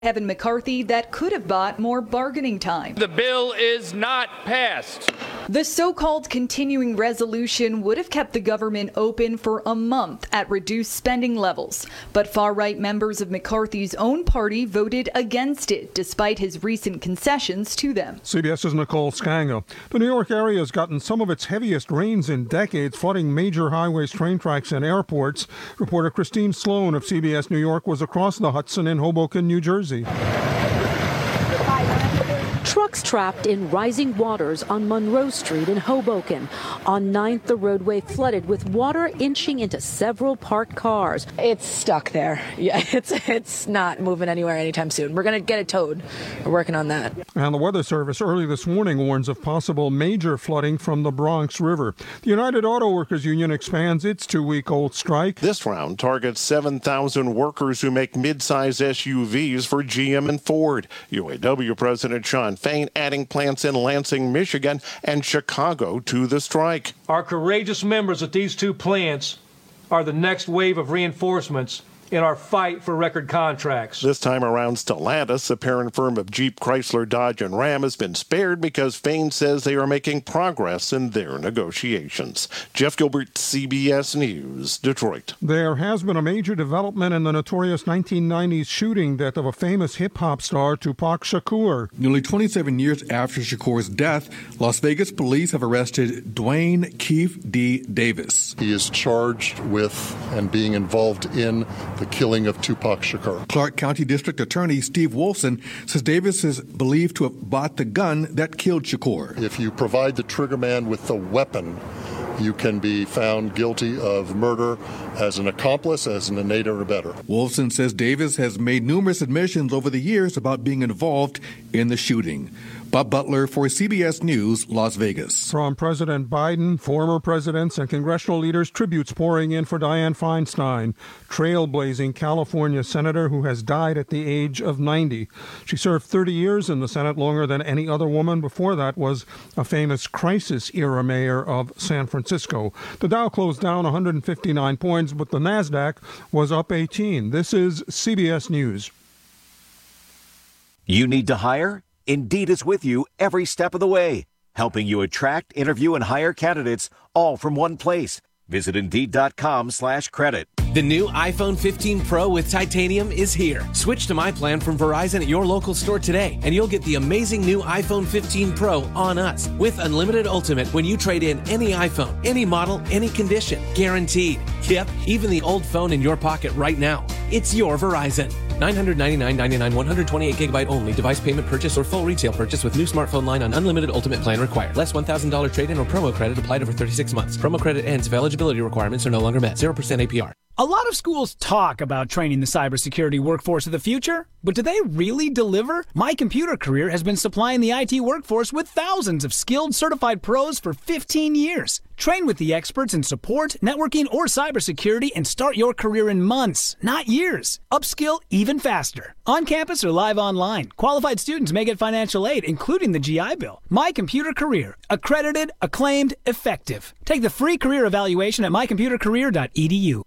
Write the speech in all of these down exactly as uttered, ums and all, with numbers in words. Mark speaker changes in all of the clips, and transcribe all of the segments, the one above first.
Speaker 1: Kevin McCarthy that could have bought more bargaining time.
Speaker 2: The bill is not passed.
Speaker 1: The so-called continuing resolution would have kept the government open for a month at reduced spending levels. But far-right members of McCarthy's own party voted against it, despite his recent concessions to them.
Speaker 3: CBS's Nicole Scanga. The New York area has gotten some of its heaviest rains in decades, flooding major highways, train tracks, and airports. Reporter Christine Sloan of C B S New York was across the Hudson in Hoboken, New Jersey.
Speaker 4: Trucks trapped in rising waters on Monroe Street in Hoboken. On ninth, the roadway flooded with water inching into several parked cars.
Speaker 5: It's stuck there. Yeah, it's it's not moving anywhere anytime soon. We're going to get it towed. We're working on that.
Speaker 3: And the Weather Service early this morning warns of possible major flooding from the Bronx River. The United Auto Workers Union expands its two-week-old strike.
Speaker 6: This round targets seven thousand workers who make mid-size S U Vs for G M and Ford. U A W President Sean Fain adding plants in Lansing, Michigan, and Chicago to the strike.
Speaker 7: Our courageous members at these two plants are the next wave of reinforcements in our fight for record contracts.
Speaker 6: This time around, Stellantis, the parent firm of Jeep, Chrysler, Dodge, and Ram, has been spared because Fain says they are making progress in their negotiations. Jeff Gilbert, C B S News, Detroit.
Speaker 3: There has been a major development in the notorious nineteen nineties shooting death of a famous hip-hop star, Tupac Shakur.
Speaker 8: Nearly twenty-seven years after Shakur's death, Las Vegas police have arrested Dwayne Keefe D. Davis.
Speaker 9: He is charged with and being involved in the killing of Tupac Shakur.
Speaker 8: Clark County District Attorney Steve Wolfson says Davis is believed to have bought the gun that killed Shakur.
Speaker 9: If you provide the triggerman with the weapon, you can be found guilty of murder as an accomplice, as an aider or abettor.
Speaker 8: Wolfson says Davis has made numerous admissions over the years about being involved in the shooting. Bob Butler for C B S News, Las Vegas.
Speaker 3: From President Biden, former presidents, and congressional leaders, tributes pouring in for Dianne Feinstein, trailblazing California senator who has died at the age of ninety. She served thirty years in the Senate, longer than any other woman. Before that was a famous crisis-era mayor of San Francisco. The Dow closed down one hundred fifty-nine points, but the NASDAQ was up eighteen. This is C B S News.
Speaker 10: You need to hire? Indeed is with you every step of the way, helping you attract, interview, and hire candidates all from one place. Visit Indeed.com slash credit.
Speaker 11: The new iPhone fifteen Pro with titanium is here. Switch to my plan from Verizon at your local store today, and you'll get the amazing new iPhone fifteen Pro on us with unlimited ultimate when you trade in any iPhone, any model, any condition. Guaranteed. Yep, even the old phone in your pocket right now. It's your Verizon. nine hundred ninety-nine dollars and ninety-nine cents, one hundred twenty-eight gigabyte only. Device payment purchase or full retail purchase with new smartphone line on unlimited ultimate plan required. Less one thousand dollars trade-in or promo credit applied over thirty-six months. Promo credit ends if eligibility requirements are no longer met. zero percent A P R.
Speaker 12: A lot of schools talk about training the cybersecurity workforce of the future, but do they really deliver? My Computer Career has been supplying the I T workforce with thousands of skilled, certified pros for fifteen years. Train with the experts in support, networking, or cybersecurity and start your career in months, not years. Upskill even faster. On campus or live online, qualified students may get financial aid, including the G I Bill. My Computer Career. Accredited, acclaimed, effective. Take the free career evaluation at my computer career dot e d u.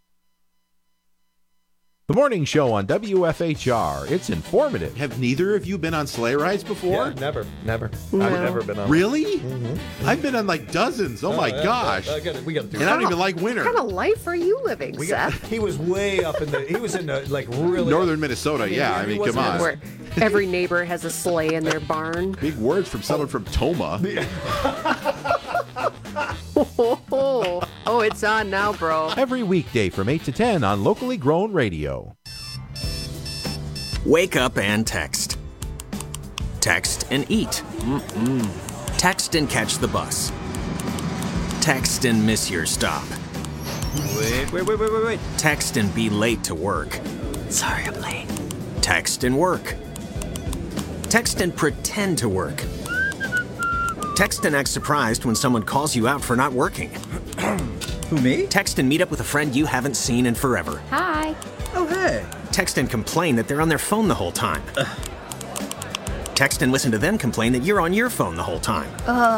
Speaker 13: The morning show on W F H R. It's informative.
Speaker 14: Have neither of you been on sleigh rides before?
Speaker 15: Yeah, never, never.
Speaker 14: No.
Speaker 15: I've never been on.
Speaker 14: Really?
Speaker 15: Mm-hmm.
Speaker 14: I've been on like dozens. Oh, oh my yeah, gosh!
Speaker 15: I gotta, we got to do.
Speaker 14: And I don't even like winter.
Speaker 16: What kind of life are you living,
Speaker 15: we
Speaker 16: Seth?
Speaker 15: Got, he was way up in the. He was in the like really
Speaker 14: northern Minnesota. I mean, yeah, I mean, come on.
Speaker 16: Where every neighbor has a sleigh in their barn.
Speaker 14: Big words from someone from Toma.
Speaker 16: oh, oh, it's on now, bro.
Speaker 13: Every weekday from eight to ten on locally grown radio.
Speaker 17: Wake up and text. Text and eat. Mm-mm. Text and catch the bus. Text and miss your stop.
Speaker 15: Wait, wait, wait, wait, wait, wait.
Speaker 17: Text and be late to work.
Speaker 16: Sorry, I'm late.
Speaker 17: Text and work. Text and pretend to work. Text and act surprised when someone calls you out for not working.
Speaker 15: Who, me?
Speaker 17: Text and meet up with a friend you haven't seen in forever.
Speaker 16: Hi.
Speaker 15: Oh, hey.
Speaker 17: Text and complain that they're on their phone the whole time. Ugh. Text and listen to them complain that you're on your phone the whole time.
Speaker 16: Ugh.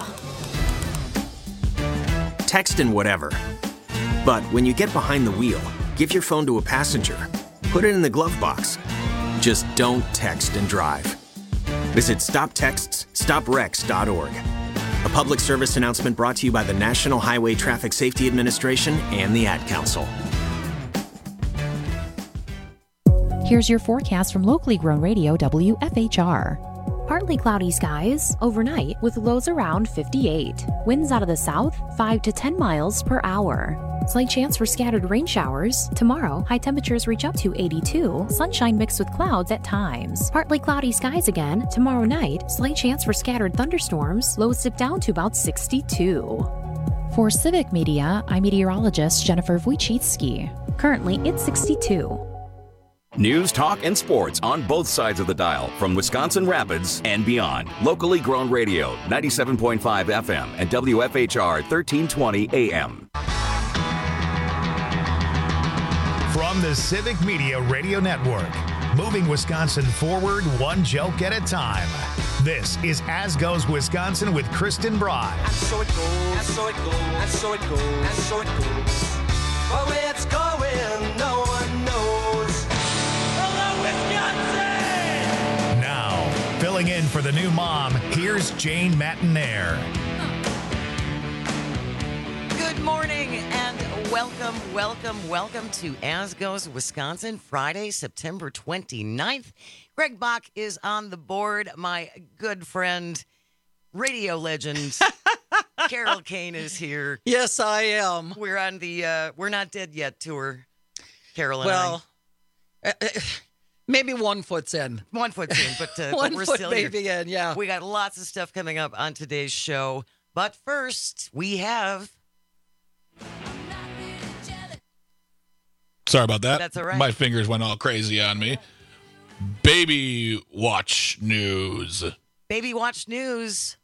Speaker 17: Text and whatever. But when you get behind the wheel, give your phone to a passenger. Put it in the glove box. Just don't text and drive. Visit stop texts stop wrecks dot org. A public service announcement brought to you by the National Highway Traffic Safety Administration and the Ad Council.
Speaker 18: Here's your forecast from locally grown radio W F H R.
Speaker 19: Partly cloudy skies overnight with lows around fifty-eight. Winds out of the south five to ten miles per hour. Slight chance for scattered rain showers. Tomorrow, high temperatures reach up to eighty-two. Sunshine mixed with clouds at times. Partly cloudy skies again. Tomorrow night, slight chance for scattered thunderstorms. Lows dip down to about sixty-two.
Speaker 18: For Civic Media, I'm meteorologist Jennifer Wojcicki. Currently, it's sixty-two.
Speaker 20: News, talk, and sports on both sides of the dial from Wisconsin Rapids and beyond. Locally grown radio, ninety-seven point five F M and W F H R thirteen twenty A M.
Speaker 21: From the Civic Media Radio Network, moving Wisconsin forward one joke at a time. This is As Goes Wisconsin with Kristen Bride.
Speaker 22: And so it goes, and so it goes, and so it goes, and so it goes. But where it's going, no one knows. Hello, Wisconsin!
Speaker 21: Now, filling in for the new mom, here's Jane Matinaire.
Speaker 23: Good morning and welcome, welcome, welcome to As Goes Wisconsin, Friday, September twenty-ninth. Greg Bach is on the board. My good friend, radio legend, Carol Kane is here.
Speaker 24: Yes, I am.
Speaker 23: We're on the uh, We're Not Dead Yet tour, Carol and
Speaker 24: well, I. Uh, maybe one foot's in.
Speaker 23: One foot's in, but, uh,
Speaker 24: one
Speaker 23: but we're
Speaker 24: foot
Speaker 23: still
Speaker 24: maybe
Speaker 23: here.
Speaker 24: in, yeah.
Speaker 23: We got lots of stuff coming up on today's show. But first, we have...
Speaker 25: Sorry about that.
Speaker 23: That's all right.
Speaker 25: My fingers went all crazy on me. Baby watch news.
Speaker 23: Baby watch news.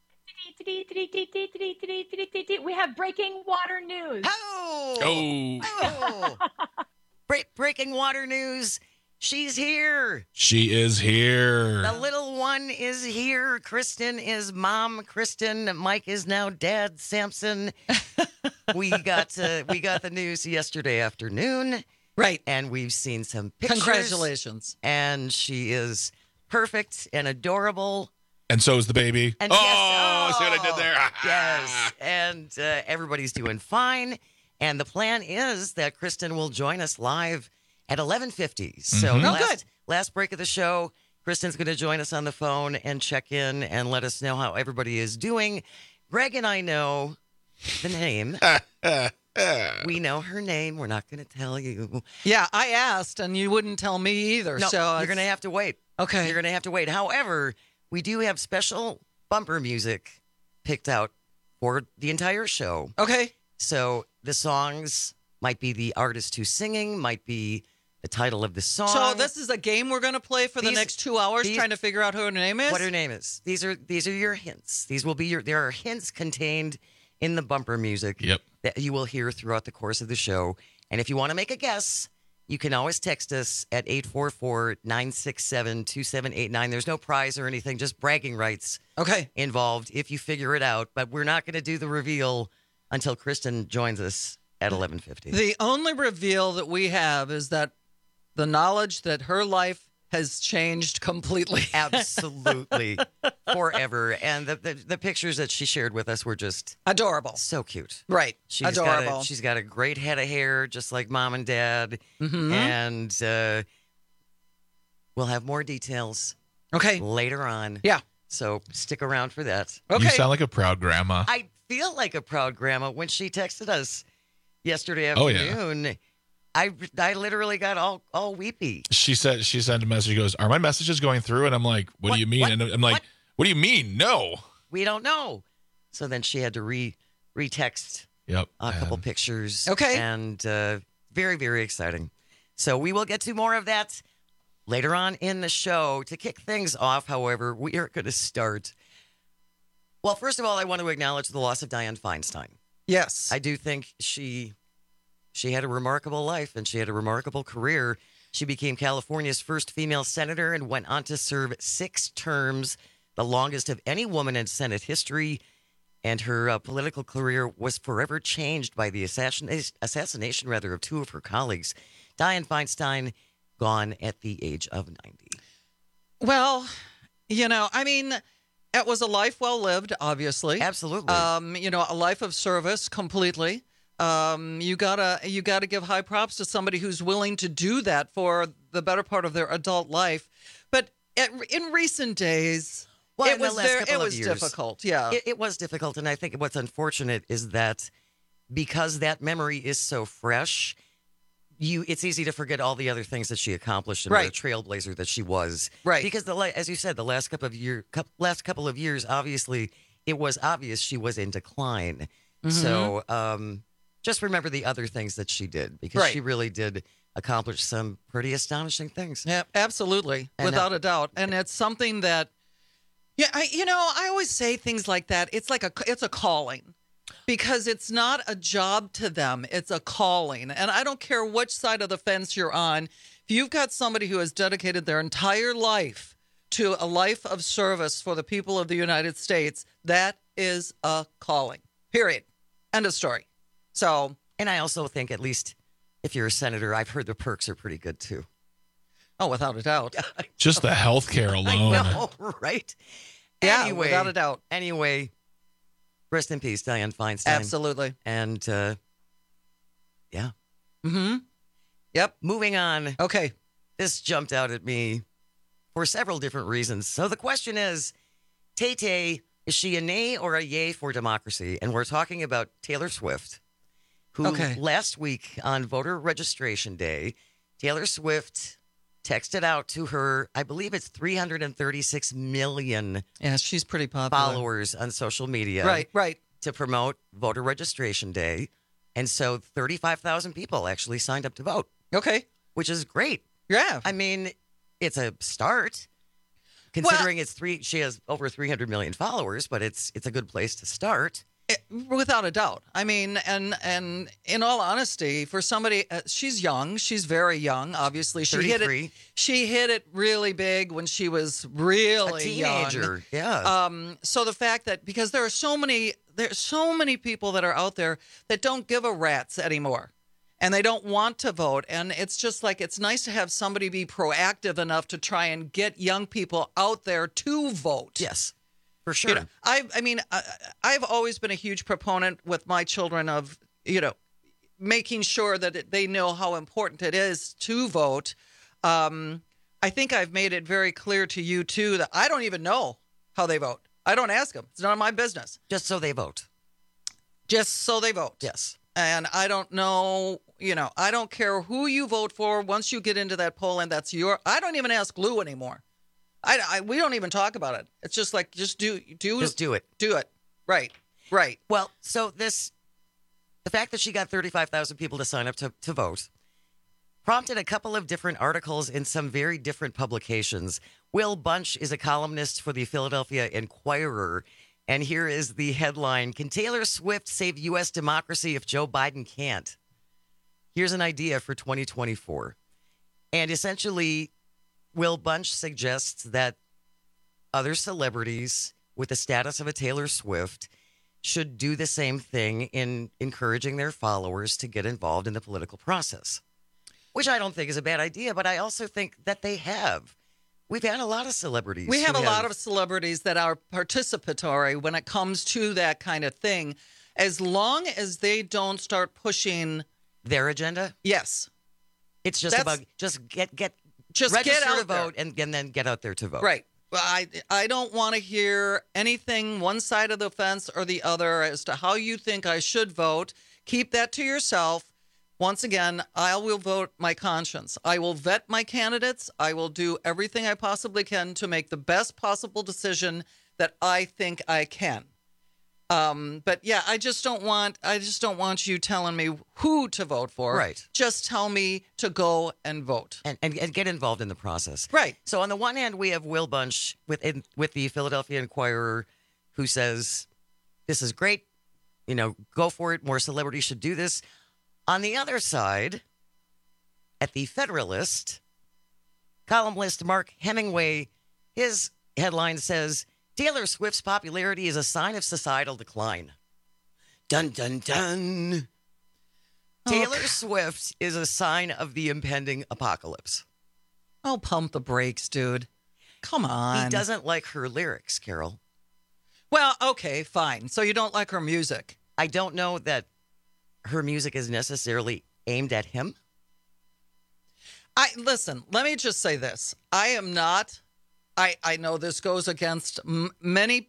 Speaker 26: We have breaking water news.
Speaker 23: Oh!
Speaker 25: Oh!
Speaker 23: oh. Break, breaking water news. She's here.
Speaker 25: She is here.
Speaker 23: The little one is here. Kristen is mom. Kristen. Mike is now dad. Samson. we got uh, we got the news yesterday afternoon.
Speaker 24: Right.
Speaker 23: And we've seen some pictures.
Speaker 24: Congratulations.
Speaker 23: And she is perfect and adorable.
Speaker 25: And so is the baby.
Speaker 23: And
Speaker 25: oh,
Speaker 23: yes, oh,
Speaker 25: see what I did there?
Speaker 23: Yes. And uh, everybody's doing fine. And the plan is that Kristen will join us live at eleven fifty. So
Speaker 24: Mm-hmm.
Speaker 23: last,
Speaker 24: Oh, good.
Speaker 23: last break of the show, Kristen's going to join us on the phone and check in and let us know how everybody is doing. Greg and I know the name. We know her name. We're not going to tell you.
Speaker 24: Yeah, I asked, and you wouldn't tell me either.
Speaker 23: No,
Speaker 24: so
Speaker 23: you're going to have to wait.
Speaker 24: Okay.
Speaker 23: You're going to have to wait. However, we do have special bumper music picked out for the entire show.
Speaker 24: Okay.
Speaker 23: So the songs might be the artist who's singing, might be the title of the song.
Speaker 24: So this is a game we're going to play for
Speaker 23: These-
Speaker 24: the next two hours,
Speaker 23: these-
Speaker 24: trying to figure out who her name is?
Speaker 23: What her name is. These are these are your hints. These will be your. There are hints contained in the bumper music
Speaker 25: Yep.
Speaker 23: that you will hear throughout the course of the show. And if you want to make a guess, you can always text us at eight four four, nine six seven, two seven eight nine. There's no prize or anything, just bragging rights
Speaker 24: okay.
Speaker 23: involved if you figure it out. But we're not going to do the reveal until Kristen joins us at eleven fifty.
Speaker 24: The only reveal that we have is that the knowledge that her life has changed completely.
Speaker 23: Absolutely. Forever. And the, the the pictures that she shared with us were just
Speaker 24: adorable.
Speaker 23: So cute.
Speaker 24: Right.
Speaker 23: She's
Speaker 24: adorable.
Speaker 23: Got a, she's got a great head of hair, just like mom and dad.
Speaker 24: Mhm.
Speaker 23: And uh, we'll have more details
Speaker 24: okay.
Speaker 23: later on.
Speaker 24: Yeah.
Speaker 23: So stick around for that.
Speaker 24: Okay.
Speaker 25: You sound like a proud grandma.
Speaker 23: I feel like a proud grandma when she texted us yesterday
Speaker 25: Oh, yeah.
Speaker 23: afternoon. I, I literally got all, all weepy.
Speaker 25: She said she sent a message. She goes, "Are my messages going through?" And I'm like, "What,
Speaker 23: What?
Speaker 25: do you mean?"
Speaker 23: What?
Speaker 25: And I'm like,
Speaker 23: What?
Speaker 25: "What do you mean? No."
Speaker 23: We don't know. So then she had to re retext
Speaker 25: Yep.
Speaker 23: a couple
Speaker 25: And-
Speaker 23: pictures.
Speaker 24: Okay.
Speaker 23: And uh, very, very exciting. So we will get to more of that later on in the show. To kick things off, however, we are going to start. Well, first of all, I want to acknowledge the loss of Dianne Feinstein.
Speaker 24: Yes.
Speaker 23: I do think she she had a remarkable life and she had a remarkable career. She became California's first female senator and went on to serve six terms, the longest of any woman in Senate history. And her uh, political career was forever changed by the assassination, assassination rather, of two of her colleagues. Dianne Feinstein, gone at the age of ninety.
Speaker 24: Well, you know, I mean, it was a life well lived, obviously.
Speaker 23: Absolutely.
Speaker 24: Um, you know, a life of service completely. Um, you gotta you gotta give high props to somebody who's willing to do that for the better part of their adult life. But at, in recent days,
Speaker 23: Well,
Speaker 24: it
Speaker 23: in the
Speaker 24: was
Speaker 23: last
Speaker 24: very,
Speaker 23: couple
Speaker 24: it
Speaker 23: of
Speaker 24: was
Speaker 23: years,
Speaker 24: difficult. Yeah,
Speaker 23: It, it was difficult. And I think what's unfortunate is that because that memory is so fresh, you it's easy to forget all the other things that she accomplished and
Speaker 24: Right.
Speaker 23: what a trailblazer that she was.
Speaker 24: Right.
Speaker 23: Because the la- as you said, the last couple of year cou- last couple of years, obviously, it was obvious she was in decline.
Speaker 24: Mhm.
Speaker 23: So um, just remember the other things that she did because
Speaker 24: Right.
Speaker 23: she really did accomplish some pretty astonishing things.
Speaker 24: Yeah, absolutely,
Speaker 23: And, uh,
Speaker 24: without a doubt. And it's something that, yeah, I, you know, I always say things like that. It's like a, it's a calling, because it's not a job to them. It's a calling, and I don't care which side of the fence you're on. If you've got somebody who has dedicated their entire life to a life of service for the people of the United States, that is a calling. Period. End of story. So,
Speaker 23: and I also think at least if you're a senator, I've heard the perks are pretty good too.
Speaker 24: Oh, without a doubt.
Speaker 25: Just the health care alone.
Speaker 23: I know, right?
Speaker 24: Yeah,
Speaker 23: anyway,
Speaker 24: without a doubt.
Speaker 23: Anyway, rest in peace, Dianne Feinstein.
Speaker 24: Absolutely.
Speaker 23: And uh, yeah.
Speaker 24: Mm-hmm. Yep.
Speaker 23: Moving on.
Speaker 24: Okay.
Speaker 23: This jumped out at me for several different reasons. So the question is, Tay-Tay, is she a nay or a yay for democracy? And we're talking about Taylor Swift, who
Speaker 24: Okay.
Speaker 23: last week on voter registration day, Taylor Swift texted out to her, I believe it's three hundred thirty-six million
Speaker 24: Yeah, she's pretty popular.
Speaker 23: followers on social media.
Speaker 24: Right, right.
Speaker 23: To promote voter registration day. And so thirty-five thousand people actually signed up to vote.
Speaker 24: Okay.
Speaker 23: Which is great.
Speaker 24: Yeah.
Speaker 23: I mean, it's a start. Considering it's three, she has over three hundred million followers, but it's it's a good place to start.
Speaker 24: Without a doubt. I mean, and and in all honesty, for somebody, uh, she's young. She's very young. Obviously, she hit
Speaker 23: thirty-three.
Speaker 24: it. She hit it really big when she was really
Speaker 23: A teenager,
Speaker 24: young.
Speaker 23: yeah.
Speaker 24: Um. So the fact that because there are so many, there's so many people that are out there that don't give a rat's anymore, and they don't want to vote. And it's just like it's nice to have somebody be proactive enough to try and get young people out there to vote.
Speaker 23: Yes. For sure.
Speaker 24: You know, I, I mean, I, I've always been a huge proponent with my children of, you know, making sure that it, they know how important it is to vote. Um, I think I've made it very clear to you, too, that I don't even know how they vote. I don't ask them. It's none of my business.
Speaker 23: Just so they vote.
Speaker 24: Just so they vote.
Speaker 23: Yes.
Speaker 24: And I don't know, you know, I don't care who you vote for. Once you get into that poll, and that's your, I don't even ask Lou anymore. I, I, we don't even talk about it. It's just like, just do, do,
Speaker 23: Just do it.
Speaker 24: do it. Right, right.
Speaker 23: Well, so this, the fact that she got thirty-five thousand people to sign up to, to vote prompted a couple of different articles in some very different publications. Will Bunch is a columnist for the Philadelphia Inquirer. And here is the headline: Can Taylor Swift save U S democracy if Joe Biden can't? Here's an idea for twenty twenty-four. And essentially, Will Bunch suggests that other celebrities with the status of a Taylor Swift should do the same thing in encouraging their followers to get involved in the political process, which I don't think is a bad idea, but I also think that they have. We've had a lot of celebrities.
Speaker 24: We have
Speaker 23: who
Speaker 24: a lot of celebrities that are participatory when it comes to that kind of thing, as long as they don't start pushing
Speaker 23: their agenda.
Speaker 24: Yes.
Speaker 23: It's just
Speaker 24: That's-
Speaker 23: about just get get
Speaker 24: Just
Speaker 23: register
Speaker 24: get out
Speaker 23: to
Speaker 24: there.
Speaker 23: vote and, and then get out there to vote.
Speaker 24: Right. Well, I, I don't want to hear anything one side of the fence or the other as to how you think I should vote. Keep that to yourself. Once again, I will vote my conscience. I will vet my candidates. I will do everything I possibly can to make the best possible decision that I think I can. Um, but yeah, I just don't want I just don't want you telling me who to vote for.
Speaker 23: Right.
Speaker 24: Just tell me to go and vote.
Speaker 23: And, and, and get involved in the process.
Speaker 24: Right.
Speaker 23: So on the one hand, we have Will Bunch with in, with the Philadelphia Inquirer, who says this is great. You know, go for it. More celebrities should do this. On the other side, at the Federalist, columnist Mark Hemingway, his headline says, Taylor Swift's popularity is a sign of societal decline. Dun, dun, dun. Taylor Swift is a sign of the impending apocalypse.
Speaker 24: Oh, pump the brakes, dude. Come on.
Speaker 23: He doesn't like her lyrics, Carol.
Speaker 24: Well, okay, fine. So you don't like her music?
Speaker 23: I don't know that her music is necessarily aimed at him.
Speaker 24: I listen, let me just say this. I am not, I, I know this goes against m- many,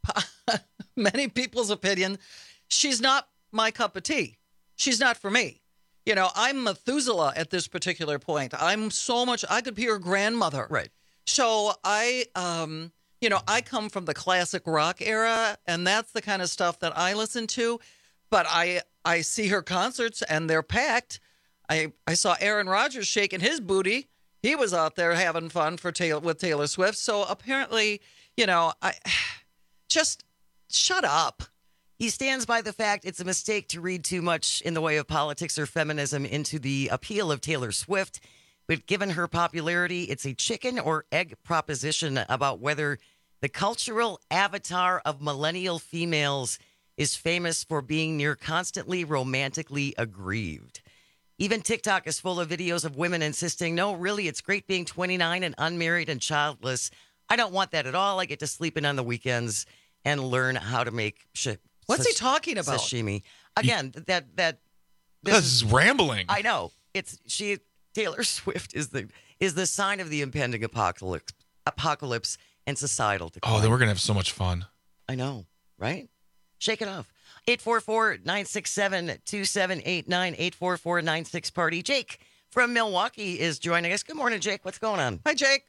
Speaker 24: many people's opinion. She's not my cup of tea. She's not for me. You know, I'm Methuselah at this particular point. I'm so much, I could be her grandmother.
Speaker 23: Right.
Speaker 24: So I, um, you know, I come from the classic rock era, and that's the kind of stuff that I listen to. But I, I see her concerts, and they're packed. I, I saw Aaron Rodgers shaking his booty. He was out there having fun for Taylor, with Taylor Swift. So apparently, you know, I just shut up.
Speaker 23: He stands by the fact it's a mistake to read too much in the way of politics or feminism into the appeal of Taylor Swift. But given her popularity, it's a chicken or egg proposition about whether the cultural avatar of millennial females is famous for being near constantly romantically aggrieved. Even TikTok is full of videos of women insisting, no, really, it's great being twenty-nine and unmarried and childless. I don't want that at all. I get to sleep in on the weekends and learn how to make shit.
Speaker 24: What's he talking about?
Speaker 23: Sashimi. Again, that that
Speaker 25: this is rambling.
Speaker 23: I know. It's she Taylor Swift is the is the sign of the impending apocalypse apocalypse and societal decline.
Speaker 25: Oh, then we're gonna have so much fun.
Speaker 23: I know, right? Shake it off. eight four four, nine six seven, two seven eight nine, eight four four, nine six party. Jake from Milwaukee is joining us. Good morning, Jake. What's going on?
Speaker 24: Hi, Jake.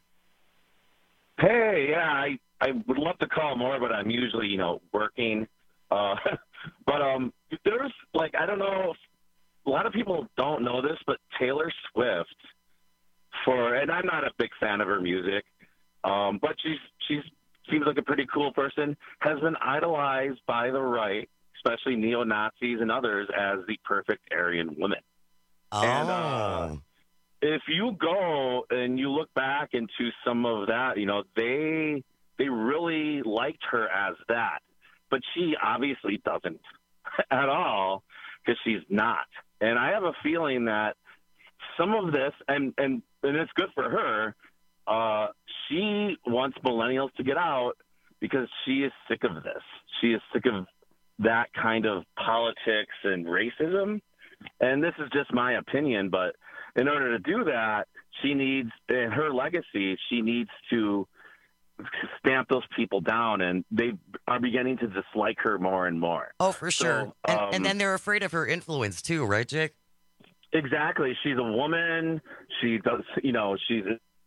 Speaker 1: Hey, yeah, I, I would love to call more, but I'm usually, you know, working. Uh, but um, there's, like, I don't know, if, a lot of people don't know this, but Taylor Swift, for, and I'm not a big fan of her music, um, but she's she's seems like a pretty cool person, has been idolized by the right, especially neo-Nazis and others, as the perfect Aryan woman.
Speaker 23: Oh.
Speaker 1: And, uh, if you go and you look back into some of that, you know, they they really liked her as that. But she obviously doesn't at all, because she's not. And I have a feeling that some of this, and, and, and it's good for her, uh, she wants millennials to get out because she is sick of this. She is sick of that kind of politics and racism. And this is just my opinion, but in order to do that, she needs, in her legacy, she needs to stamp those people down, and they are beginning to dislike her more and more.
Speaker 23: Oh, for sure.
Speaker 1: So,
Speaker 23: and,
Speaker 1: um,
Speaker 23: and then they're afraid of her influence too, right, Jake?
Speaker 1: Exactly. She's a woman. She does, you know, she's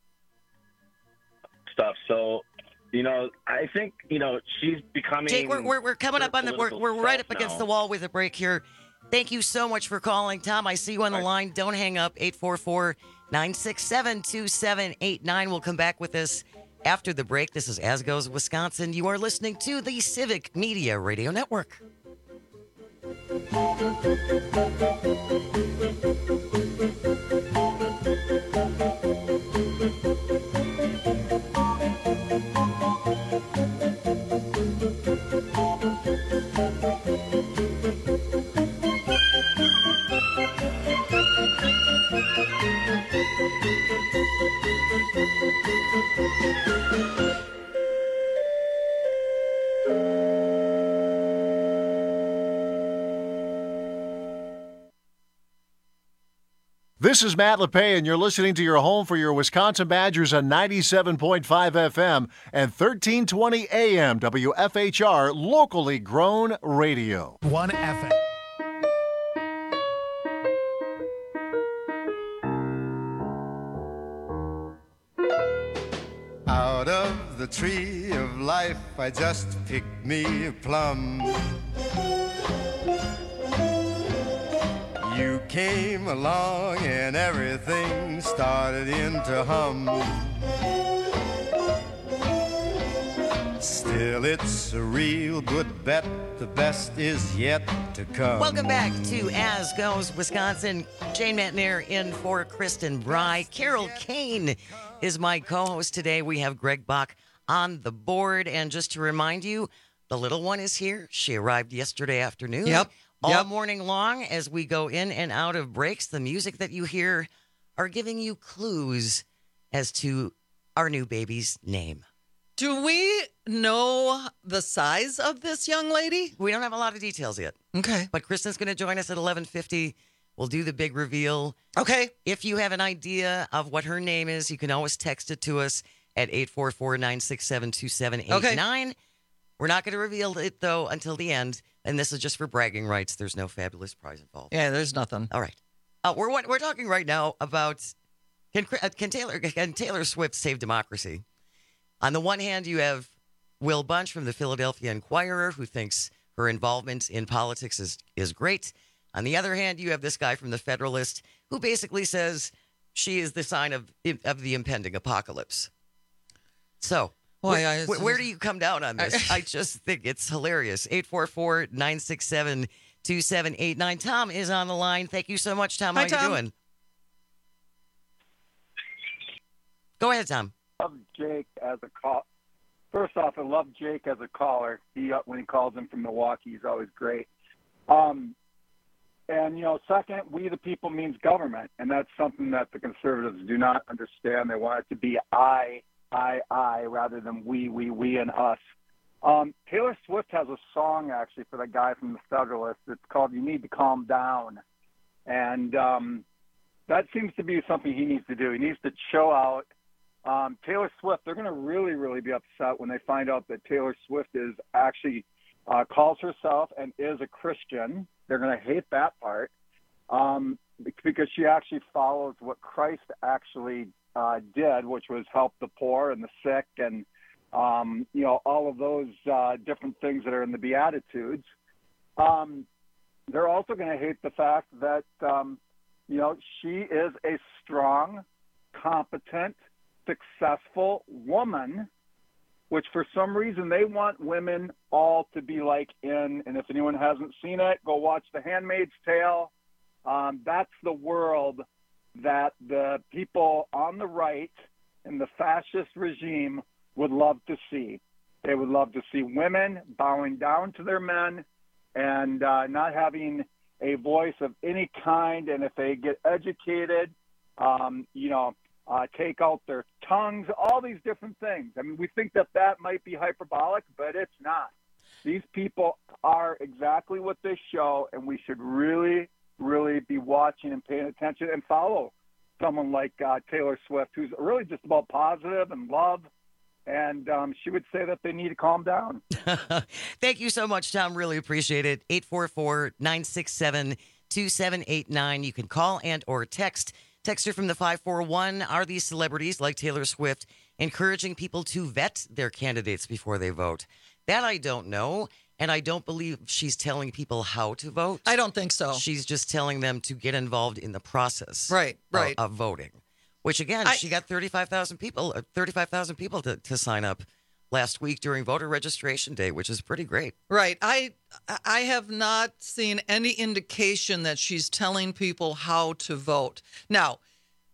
Speaker 1: stuff. So, you know, I think, you know, she's becoming.
Speaker 23: Jake, we're, we're, we're coming up on the, we're, we're right up against
Speaker 1: now.
Speaker 23: the wall with a break here. Thank you so much for calling. Tom, I see you on the line. Don't hang up. eight four four, nine six seven, two seven eight nine. We'll come back with this after the break. This is As Goes Wisconsin. You are listening to the Civic Media Radio Network.
Speaker 2: This is Matt LePay, and you're listening to your home for your Wisconsin Badgers on ninety-seven point five F M and thirteen twenty A M W F H R, locally grown radio.
Speaker 21: one F M.
Speaker 4: Out of the tree of life, I just picked me a plum. You came along and everything started in to hum. Still, it's a real good bet. The best is yet to come.
Speaker 23: Welcome back to As Goes Wisconsin. Jane Matnier in for Kristen Bry. Carol Kane is my co-host today. We have Greg Bach on the board. And just to remind you, the little one is here. She arrived yesterday afternoon.
Speaker 24: Yep.
Speaker 23: All
Speaker 24: yep.
Speaker 23: morning long as we go in and out of breaks. The music that you hear are giving you clues as to our new baby's name.
Speaker 24: Do we know the size of this young lady?
Speaker 23: We don't have a lot of details yet.
Speaker 24: Okay.
Speaker 23: But Kristen's going to join us at eleven fifty. We'll do the big reveal.
Speaker 24: Okay.
Speaker 23: If you have an idea of what her name is, you can always text it to us at eight four four, nine six seven, two seven eight nine. Okay. We're not going to reveal it, though, until the end. And this is just for bragging rights. There's no fabulous prize involved.
Speaker 24: Yeah, there's nothing.
Speaker 23: All right. Uh, we're we're talking right now about can, can Taylor can Taylor Swift save democracy? On the one hand, you have Will Bunch from the Philadelphia Inquirer, who thinks her involvement in politics is, is great. On the other hand, you have this guy from the Federalist, who basically says she is the sign of of the impending apocalypse. So,
Speaker 24: Boy,
Speaker 23: where,
Speaker 24: I,
Speaker 23: where, where do you come down on this?
Speaker 24: I,
Speaker 23: I just think it's hilarious. eight four four, nine six seven, two seven eight nine. Tom is on the line. Thank you so much, Tom.
Speaker 24: Hi,
Speaker 23: How
Speaker 24: Tom.
Speaker 23: you doing? Go ahead, Tom.
Speaker 3: Love Jake as a call. First off, I love Jake as a caller. He uh, when he calls in from Milwaukee, he's always great. Um, and you know, second, we the people means government, and that's something that the conservatives do not understand. They want it to be I, I, I, rather than we, we, we, and us. Um, Taylor Swift has a song actually for the guy from the Federalist. It's called "You Need to Calm Down," and um, that seems to be something he needs to do. He needs to chill out. Um, Taylor Swift, they're going to really, really be upset when they find out that Taylor Swift is actually uh, calls herself and is a Christian. They're going to hate that part um, because she actually follows what Christ actually uh, did, which was help the poor and the sick and, um, you know, all of those uh, different things that are in the Beatitudes. Um, they're also going to hate the fact that, um, you know, she is a strong, competent, successful woman, which for some reason they want women all to be like in, and if anyone hasn't seen it, go watch The Handmaid's Tale. Um, that's the world that the people on the right and the fascist regime would love to see. They would love to see women bowing down to their men and uh, not having a voice of any kind, and if they get educated, um, you know, Uh, take out their tongues, all these different things. I mean, we think that that might be hyperbolic, but it's not. These people are exactly what they show, and we should really, really be watching and paying attention and follow someone like uh, Taylor Swift, who's really just about positive and love, and um, she would say that they need to calm down.
Speaker 23: Thank you so much, Tom. Really appreciate it. eight four four, nine six seven, two seven eight nine. You can call and or text. Texter from the five four one, are these celebrities like Taylor Swift encouraging people to vet their candidates before they vote? That I don't know, and I don't believe she's telling people how to vote.
Speaker 24: I don't think so.
Speaker 23: She's just telling them to get involved in the process
Speaker 24: right, right.
Speaker 23: Of, of voting, which, again,
Speaker 24: I,
Speaker 23: she got thirty-five thousand people, thirty-five thousand people to, to sign up last week during voter registration day, which is pretty great.
Speaker 24: Right. I I have not seen any indication that she's telling people how to vote. Now,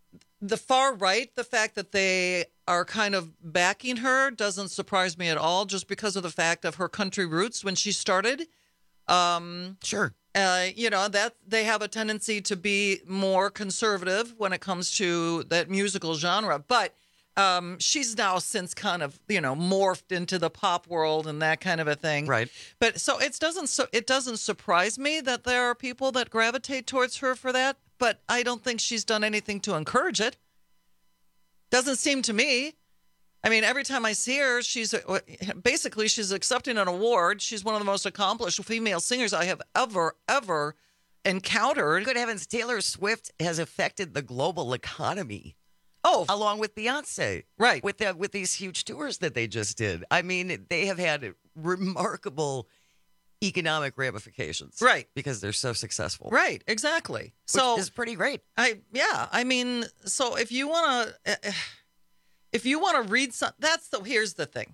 Speaker 24: the far right, the fact that they are kind of backing her doesn't surprise me at all, just because of the fact of her country roots when she started. Um,
Speaker 23: sure.
Speaker 24: Uh, you know, that they have a tendency to be more conservative when it comes to that musical genre. But Um, she's now since kind of, you know, morphed into the pop world and that kind of a thing.
Speaker 23: Right.
Speaker 24: But so it doesn't so it doesn't surprise me that there are people that gravitate towards her for that. But I don't think she's done anything to encourage it. Doesn't seem to me. I mean, every time I see her, she's basically she's accepting an award. She's one of the most accomplished female singers I have ever, ever encountered.
Speaker 23: Good heavens, Taylor Swift has affected the global economy.
Speaker 24: Oh,
Speaker 23: along with Beyonce,
Speaker 24: right?
Speaker 23: With the, with these huge tours that they just did. I mean, they have had remarkable economic ramifications,
Speaker 24: right?
Speaker 23: Because they're so successful,
Speaker 24: right? Exactly. So
Speaker 23: it's pretty great.
Speaker 24: I yeah. I mean, so if you want to, if you want to read some, that's the. Here's the thing.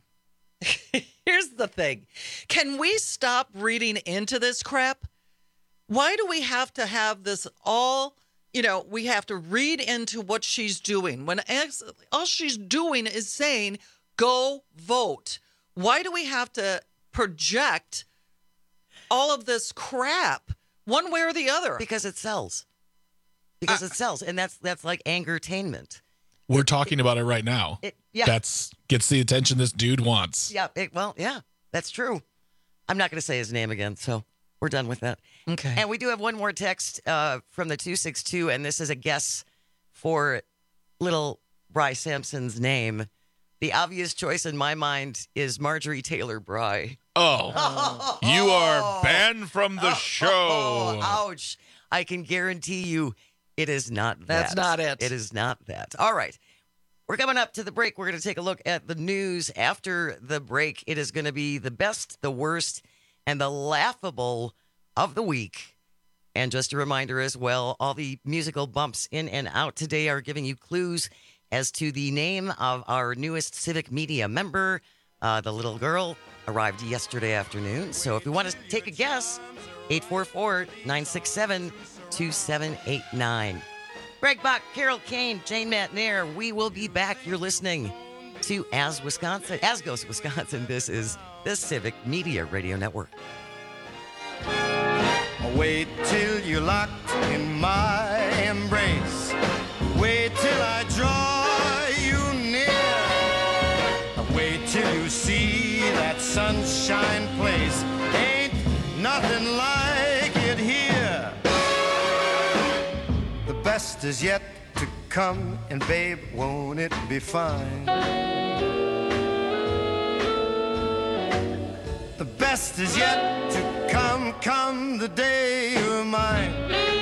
Speaker 24: Here's the thing. Can we stop reading into this crap? Why do we have to have this all? You know, we have to read into what she's doing. When all she's doing is saying, go vote. Why do we have to project all of this crap one way or the other?
Speaker 23: Because it sells. Because uh, it sells. And that's that's like angertainment.
Speaker 25: we're talking about it right now.
Speaker 23: It, yeah.
Speaker 25: That's gets the attention this dude wants.
Speaker 23: Yeah. It, well, yeah, that's true. I'm not going to say his name again, so we're done with that.
Speaker 24: Okay.
Speaker 23: And we do have one more text uh, from the two six two, and this is a guess for little Bry Sampson's name. The obvious choice in my mind is Marjorie Taylor Bry.
Speaker 25: Oh, you are banned from the show.
Speaker 23: Oh, ouch. I can guarantee you it is not that.
Speaker 24: That's not it.
Speaker 23: It is not that. All right. We're coming up to the break. We're going to take a look at the news. After the break, it is going to be the best, the worst, and the laughable of the week. And just a reminder as well, all the musical bumps in and out today are giving you clues as to the name of our newest Civic Media member. Uh, the little girl arrived yesterday afternoon. So if you want to take a guess, eight four four, nine six seven, two seven eight nine. Greg Bach, Carol Kane, Jane Matnair. We will be back. You're listening to As Wisconsin, As Goes Wisconsin. This is the Civic Media Radio Network.
Speaker 4: Wait till you're locked in my embrace. Wait till I draw you near. Wait till you see that sunshine place. Ain't nothing like it here. The best is yet to come, and babe, won't it be fine? The best is yet to come, come the day you're mine.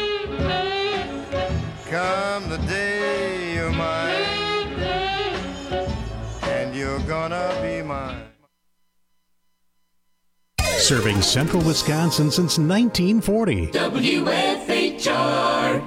Speaker 4: Come the day you're mine, and you're gonna be mine.
Speaker 5: Serving central Wisconsin since nineteen forty.
Speaker 22: W F H R,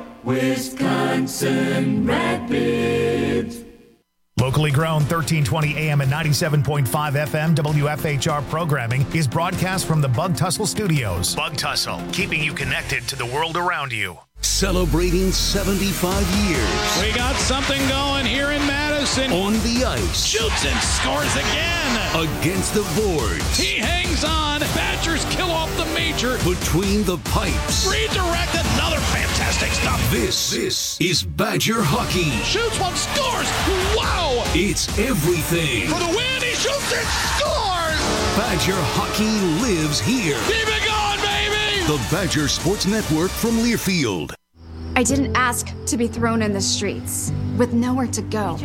Speaker 22: Wisconsin Rapids.
Speaker 21: Locally grown, thirteen twenty A M and ninety-seven point five F M W F H R programming is broadcast from the Bug Tussle Studios. Bug Tussle, keeping you connected to the world around you.
Speaker 5: Celebrating seventy-five years.
Speaker 6: We got something going here in Madison.
Speaker 5: On the ice.
Speaker 6: Shoots and scores again.
Speaker 5: Against the boards.
Speaker 6: He hangs on. Badgers kill off the major.
Speaker 5: Between the pipes.
Speaker 6: Redirected. Another fantastic stop.
Speaker 5: This, this is Badger hockey.
Speaker 6: Shoots one, scores. Wow.
Speaker 5: It's everything.
Speaker 6: For the win, he shoots and scores.
Speaker 5: Badger hockey lives here.
Speaker 6: Keep it going, baby.
Speaker 5: The Badger Sports Network from Learfield.
Speaker 7: I didn't ask to be thrown in the streets with nowhere to go.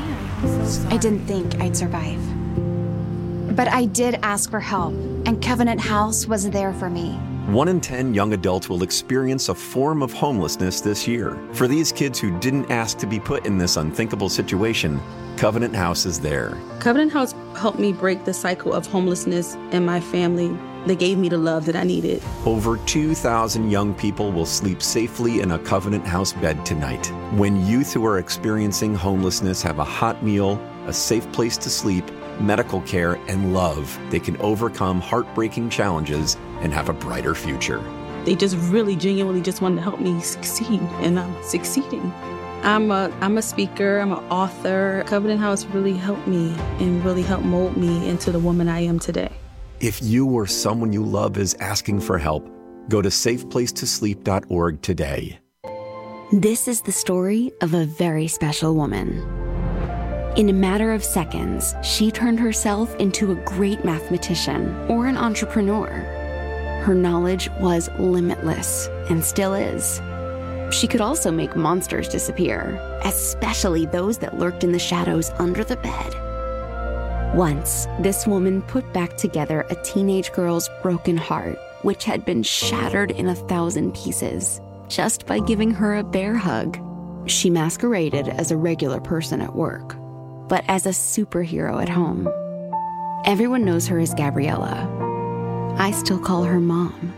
Speaker 7: I didn't think I'd survive. But I did ask for help, and Covenant House was there for me.
Speaker 8: One in ten young adults will experience a form of homelessness this year. For these kids who didn't ask to be put in this unthinkable situation, Covenant House is there.
Speaker 9: Covenant House helped me break the cycle of homelessness in my family. They gave me the love that I needed.
Speaker 8: Over two thousand young people will sleep safely in a Covenant House bed tonight. When youth who are experiencing homelessness have a hot meal, a safe place to sleep, medical care, and love, they can overcome heartbreaking challenges and have a brighter future.
Speaker 9: They just really genuinely just wanted to help me succeed, and I'm succeeding. I'm a, I'm a speaker, I'm an author. Covenant House really helped me and really helped mold me into the woman I am today.
Speaker 8: If you or someone you love is asking for help, go to safe place to sleep dot org today.
Speaker 10: This is the story of a very special woman. In a matter of seconds, she turned herself into a great mathematician or an entrepreneur. Her knowledge was limitless and still is. She could also make monsters disappear, especially those that lurked in the shadows under the bed. Once, this woman put back together a teenage girl's broken heart, which had been shattered in a thousand pieces, just by giving her a bear hug. She masqueraded as a regular person at work, but as a superhero at home. Everyone knows her as Gabriella. I still call her Mom.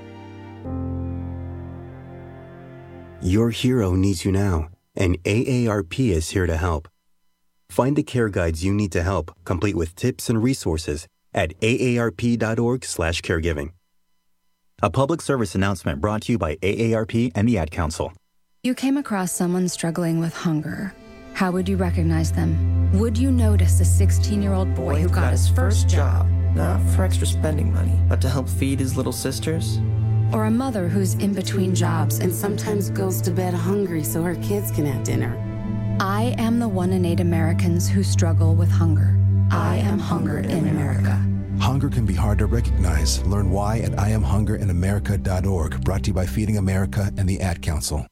Speaker 27: Your hero needs you now, and A A R P is here to help. Find the care guides you need to help, complete with tips and resources at A A R P dot org slash caregiving. A public service announcement brought to you by A A R P and the Ad Council.
Speaker 28: You came across someone struggling with hunger. How would you recognize them? Would you notice a sixteen-year-old boy who got his first job?
Speaker 29: Not for extra spending money, but to help feed his little sisters?
Speaker 28: Or a mother who's in between jobs
Speaker 30: and sometimes goes to bed hungry so her kids can have dinner?
Speaker 28: I am the one in eight Americans who struggle with hunger. I am hunger in America.
Speaker 11: Hunger can be hard to recognize. Learn why at I am hunger in america dot org. Brought to you by Feeding America and the Ad Council.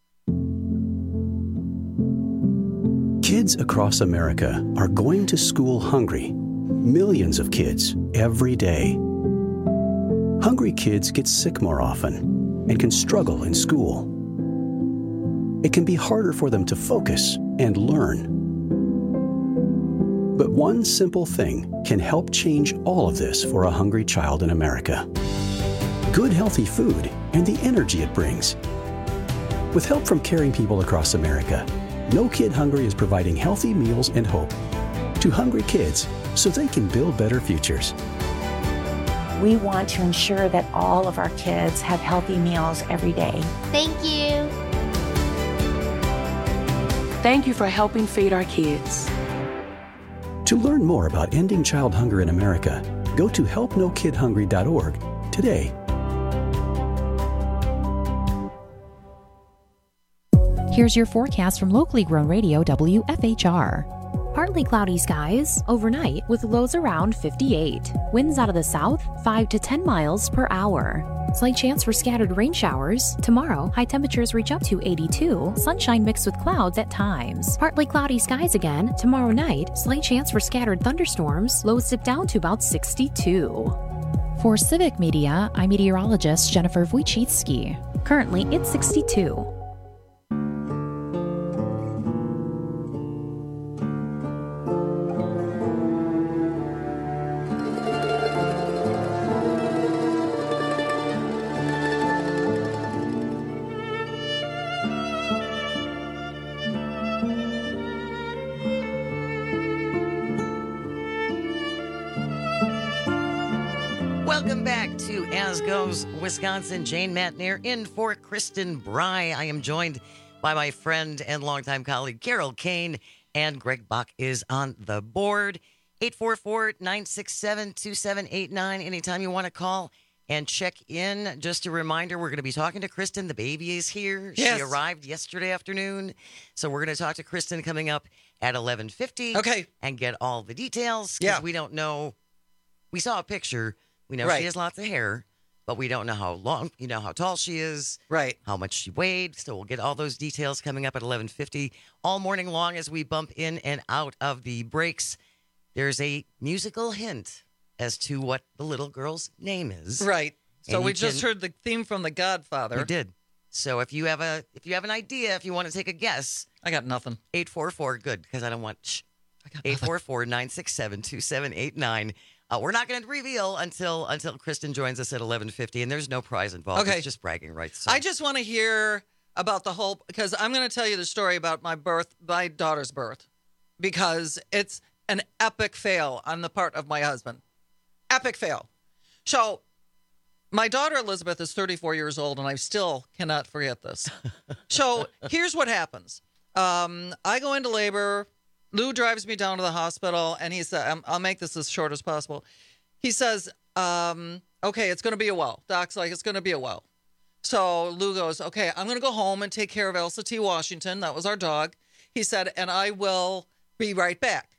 Speaker 12: Kids across America are going to school hungry. Millions of kids every day. Hungry kids get sick more often and can struggle in school. It can be harder for them to focus and learn. But one simple thing can help change all of this for a hungry child in America. Good, healthy food and the energy it brings. With help from caring people across America, No Kid Hungry is providing healthy meals and hope to hungry kids so they can build better futures.
Speaker 13: We want to ensure that all of our kids have healthy meals every day.
Speaker 14: Thank you.
Speaker 15: Thank you for helping feed our kids.
Speaker 12: To learn more about ending child hunger in America, go to help no kid hungry dot org today.
Speaker 16: Here's your forecast from locally grown radio W F H R.
Speaker 17: Partly cloudy skies overnight with lows around fifty-eight. Winds out of the south five to ten miles per hour. Slight chance for scattered rain showers. Tomorrow, high temperatures reach up to eighty-two. Sunshine mixed with clouds at times. Partly cloudy skies again. Tomorrow night, slight chance for scattered thunderstorms. Lows dip down to about sixty-two.
Speaker 16: For Civic Media, I'm meteorologist Jennifer Wojcicki.
Speaker 17: Currently, it's sixty-two.
Speaker 23: Welcome back to As Goes Wisconsin. Jane Matnier in for Kristen Bry. I am joined by my friend and longtime colleague Carol Kane, and Greg Bach is on the board. eight four four, nine six seven, two seven eight nine. Anytime you want to call and check in. Just a reminder, we're going to be talking to Kristen. The baby is here.
Speaker 24: Yes.
Speaker 23: She arrived yesterday afternoon. So we're going to talk to Kristen coming up at eleven fifty.
Speaker 24: Okay.
Speaker 23: And get all the details.
Speaker 24: Yeah.
Speaker 23: Because we don't know. We saw a picture. We know
Speaker 24: Right.
Speaker 23: she has lots of hair, but we don't know how long, you know, how tall she is,
Speaker 24: right?
Speaker 23: How much she weighed. So we'll get all those details coming up at eleven fifty all morning long as we bump in and out of the breaks. There's a musical hint as to what the little girl's name is.
Speaker 24: Right. So
Speaker 23: And
Speaker 24: we
Speaker 23: you
Speaker 24: just
Speaker 23: can-
Speaker 24: heard the theme from The Godfather.
Speaker 23: You did. So if you have a if you have an idea, if you want to take a guess,
Speaker 24: I got nothing.
Speaker 23: eight four four, good, because I don't want shh. eight four four, nine six seven, two seven eight nine. Uh, we're not going to reveal until until Kristen joins us at eleven fifty, and there's no prize involved.
Speaker 24: Okay.
Speaker 23: It's just bragging rights. So.
Speaker 24: I just want to hear about the whole, because I'm going to tell you the story about my birth, my daughter's birth, because it's an epic fail on the part of my husband. Epic fail. So my daughter Elizabeth is thirty-four years old, and I still cannot forget this. So here's what happens. Um, I go into labor. Lou drives me down to the hospital, and he said, I'll make this as short as possible. He says, um, okay, it's going to be a while. Doc's like, it's going to be a while. So Lou goes, okay, I'm going to go home and take care of Elsa T. Washington. That was our dog. He said, and I will be right back.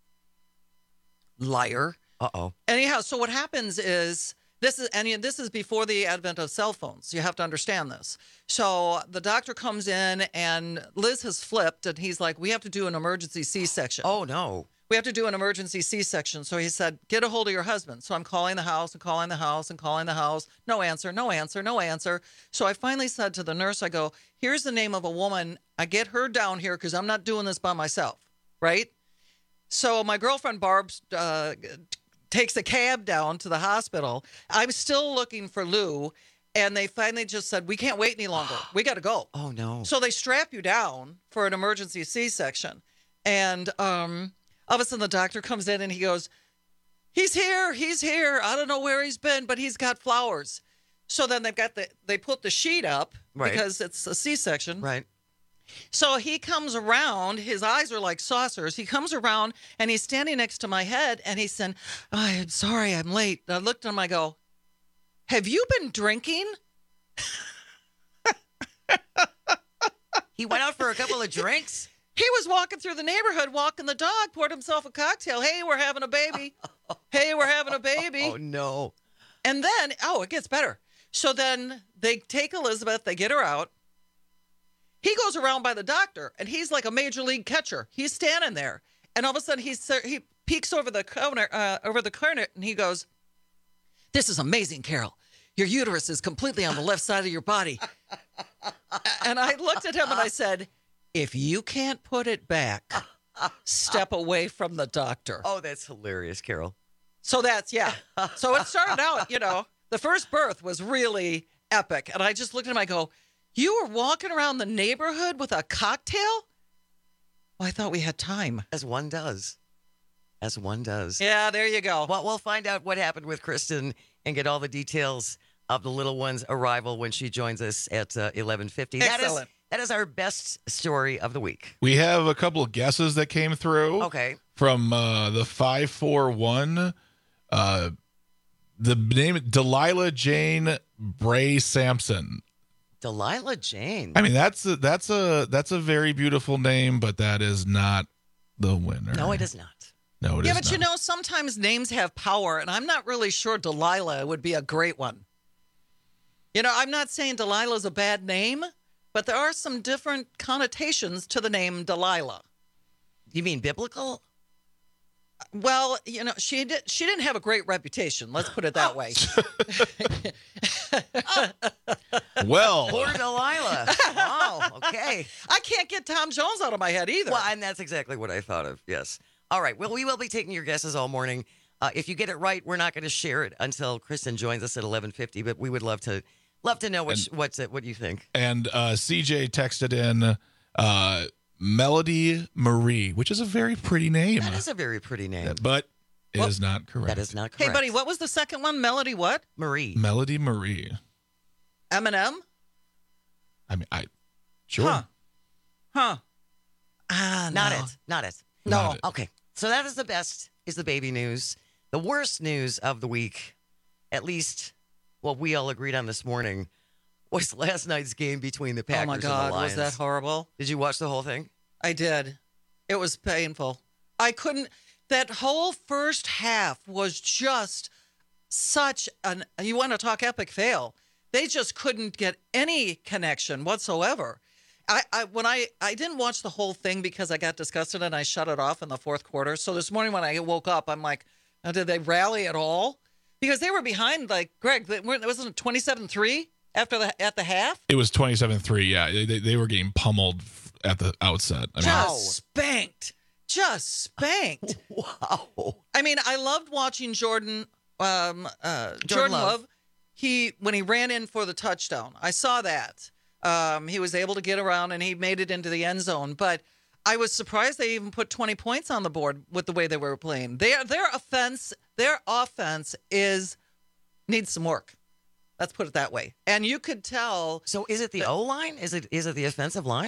Speaker 24: Liar.
Speaker 23: Uh-oh.
Speaker 24: Anyhow, so what happens is, this is and this is before the advent of cell phones. You have to understand this. So the doctor comes in, and Liz has flipped, and he's like, we have to do an emergency C-section.
Speaker 23: Oh, no.
Speaker 24: We have to do an emergency C-section. So he said, get a hold of your husband. So I'm calling the house and calling the house and calling the house. No answer, no answer, no answer. So I finally said to the nurse, I go, here's the name of a woman. I get her down here because I'm not doing this by myself, right? So my girlfriend Barb uh, takes a cab down to the hospital. I'm still looking for Lou, and they finally just said, we can't wait any longer. We got to go.
Speaker 23: Oh, no.
Speaker 24: So they strap you down for an emergency C-section. And um, all of a sudden the doctor comes in, and he goes, he's here, he's here. I don't know where he's been, but he's got flowers. So then they've got the, they put the sheet up
Speaker 23: Right.
Speaker 24: because it's a C-section.
Speaker 23: Right.
Speaker 24: So he comes around, his eyes are like saucers. He comes around, and he's standing next to my head, and he said, oh, I'm sorry, I'm late. I looked at him, I go, have you been drinking?
Speaker 23: He went out for a couple of drinks?
Speaker 24: He was walking through the neighborhood, walking the dog, poured himself a cocktail. Hey, we're having a baby. Hey, we're having a baby.
Speaker 23: Oh, no.
Speaker 24: And then, oh, it gets better. So then they take Elizabeth, they get her out. He goes around by the doctor, and he's like a major league catcher. He's standing there, and all of a sudden he's he peeks over the corner, uh, over the corner, and he goes, "This is amazing, Carol. Your uterus is completely on the left side of your body." And I looked at him and I said, "If you can't put it back, step away from the doctor."
Speaker 23: Oh, that's hilarious, Carol.
Speaker 24: So that's, yeah. So it started out, you know, the first birth was really epic. And I just looked at him, I go, "You were walking around the neighborhood with a cocktail?" Well, I thought we had time.
Speaker 23: As one does. As one does.
Speaker 24: Yeah, there you go.
Speaker 23: Well, we'll find out what happened with Kristen and get all the details of the little one's arrival when she joins us at uh, eleven fifty. That is,
Speaker 24: Excellent.
Speaker 23: that is our best story of the week.
Speaker 1: We have a couple of guesses that came through.
Speaker 23: Okay.
Speaker 1: From uh, the five four one. Uh, the name Delilah Jane Bray Sampson.
Speaker 23: Delilah Jane.
Speaker 1: I mean, that's a, that's a that's a very beautiful name, but that is not the winner.
Speaker 23: No, it is not.
Speaker 1: No, it
Speaker 24: yeah,
Speaker 1: is
Speaker 24: but
Speaker 1: not.
Speaker 24: you know, sometimes names have power, and I'm not really sure Delilah would be a great one. You know, I'm not saying Delilah's a bad name, but there are some different connotations to the name Delilah.
Speaker 23: You mean biblical?
Speaker 24: Well, you know, she did, she didn't have a great reputation. Let's put it that way.
Speaker 1: Well,
Speaker 23: poor Delilah. Wow. Okay.
Speaker 24: I can't get Tom Jones out of my head either.
Speaker 23: Well, and that's exactly what I thought of. Yes. All right. Well, we will be taking your guesses all morning. Uh, if you get it right, we're not going to share it until Kristen joins us at eleven fifty. But we would love to love to know what
Speaker 1: And-
Speaker 23: sh- what's it, what you think.
Speaker 1: And uh, C J texted in uh, Melody Marie, which is a very pretty name.
Speaker 23: That is a very pretty name.
Speaker 1: But it
Speaker 23: Well,
Speaker 1: is not correct.
Speaker 23: That is not correct.
Speaker 24: Hey, buddy, what was the second one? Melody what?
Speaker 23: Marie.
Speaker 1: Melody Marie.
Speaker 24: Eminem?
Speaker 1: I mean, I sure.
Speaker 24: Huh. Huh. Ah,
Speaker 23: Not
Speaker 24: no.
Speaker 23: it. Not it.
Speaker 24: No.
Speaker 1: Not it.
Speaker 23: Okay. So that is the best, is the baby news. The worst news of the week, at least what we all agreed on this morning, was last night's game between the Packers
Speaker 24: Oh, my
Speaker 23: and
Speaker 24: God.
Speaker 23: the Lions.
Speaker 24: Was that horrible?
Speaker 23: Did you watch the whole thing?
Speaker 24: I did. It was painful. I couldn't. That whole first half was just such an, you want to talk epic fail. They just couldn't get any connection whatsoever. I, I when I, I didn't watch the whole thing because I got disgusted and I shut it off in the fourth quarter. So this morning when I woke up, I'm like, oh, did they rally at all? Because they were behind, like, Greg, it wasn't twenty-seven three after the at the half?
Speaker 1: It was twenty-seven three. Yeah, they, they were getting pummeled at the outset. I mean,
Speaker 24: Just spanked. Just spanked.
Speaker 23: Wow.
Speaker 24: I mean, I loved watching Jordan um, uh, Jordan,
Speaker 23: Jordan
Speaker 24: Love.
Speaker 23: Love.
Speaker 24: He when he ran in for the touchdown. I saw that. Um, he was able to get around and he made it into the end zone. But I was surprised they even put twenty points on the board with the way they were playing. Their their offense, their offense is needs some work. Let's put it that way. And you could tell.
Speaker 23: So is it the O line? Is it is it the offensive line?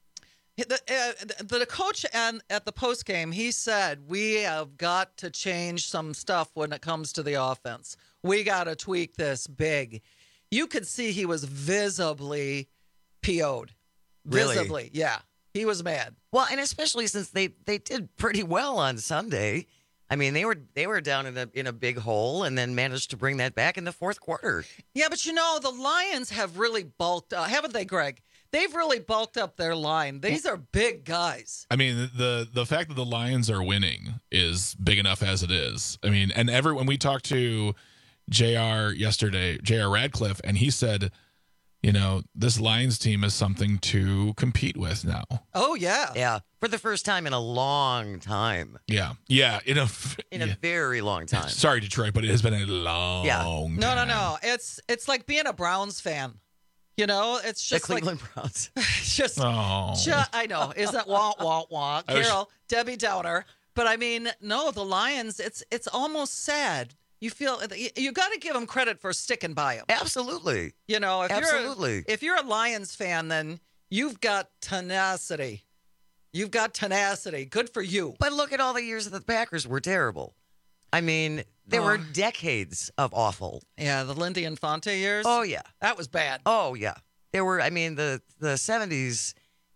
Speaker 24: The, uh, the, the coach and at the post game, he said, we have got to change some stuff when it comes to the offense. We got to tweak this big. You could see he was visibly P O'd.
Speaker 23: Really?
Speaker 24: Visibly, yeah. He was mad.
Speaker 23: Well, and especially since they, they did pretty well on Sunday. I mean, they were they were down in a in a big hole and then managed to bring that back in the fourth quarter.
Speaker 24: Yeah, but you know, the Lions have really bulked up, haven't they, Greg? They've really bulked up their line. These are big guys.
Speaker 1: I mean, the the fact that the Lions are winning is big enough as it is. I mean, and every when we talked to J R yesterday, J R Radcliffe, and he said, you know, this Lions team is something to compete with now.
Speaker 24: Oh, yeah.
Speaker 23: Yeah, for the first time in a long time.
Speaker 1: Yeah, yeah, in a
Speaker 23: In a
Speaker 1: yeah.
Speaker 23: very long time.
Speaker 1: Sorry, Detroit, but it has been a long
Speaker 23: Yeah.
Speaker 1: time.
Speaker 24: No, no, no. It's it's like being a Browns fan. You know, it's
Speaker 23: The
Speaker 24: just
Speaker 23: Cleveland
Speaker 24: like,
Speaker 23: Browns.
Speaker 24: it's just,
Speaker 1: Oh.
Speaker 24: ju- I know, isn't wah wah wah?
Speaker 1: I was-
Speaker 24: Carol, Debbie Downer. But I mean, no, the Lions. It's it's almost sad. You feel you, you got to give them credit for sticking by them.
Speaker 23: Absolutely.
Speaker 24: You know, if
Speaker 23: Absolutely.
Speaker 24: you're a, if you're a Lions fan, then you've got tenacity. You've got tenacity. Good for you.
Speaker 23: But look at all the years that the Packers were terrible. I mean, there
Speaker 24: Oh.
Speaker 23: were decades of awful.
Speaker 24: Yeah, the Lindy Infante years.
Speaker 23: Oh, yeah.
Speaker 24: That was bad.
Speaker 23: Oh, yeah. There were, I mean, the, the seventies,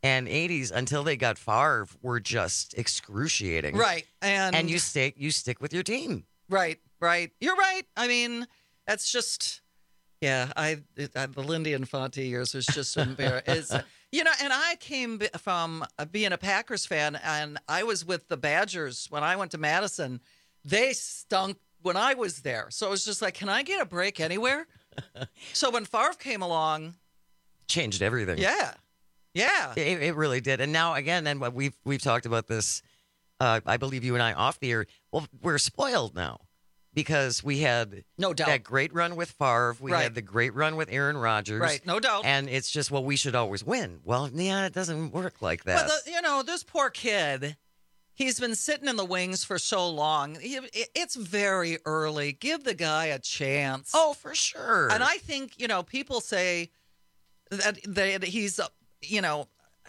Speaker 23: and eighties until they got Favre were just excruciating.
Speaker 24: Right. And
Speaker 23: and you stick you stick with your team.
Speaker 24: Right, right. You're right. I mean, that's just yeah, I, I the Lindy Infante years was just embarrassing. You know, and I came from being a Packers fan, and I was with the Badgers when I went to Madison. They stunk when I was there. So it was just like, can I get a break anywhere? So when Favre came along,
Speaker 23: changed everything.
Speaker 24: Yeah. Yeah.
Speaker 23: It, it really did. And now, again, and we've, we've talked about this, uh, I believe you and I off the air. Well, we're spoiled now. Because we had
Speaker 24: no doubt
Speaker 23: that great run with Favre. We
Speaker 24: right.
Speaker 23: had the great run with Aaron Rodgers.
Speaker 24: Right, no doubt.
Speaker 23: And it's just, well, we should always win. Well, yeah, it doesn't work like that.
Speaker 24: But, the, you know, this poor kid, he's been sitting in the wings for so long. He, it's very early. Give the guy a chance.
Speaker 23: Oh, for sure.
Speaker 24: And I think, you know, people say that, that he's, you know,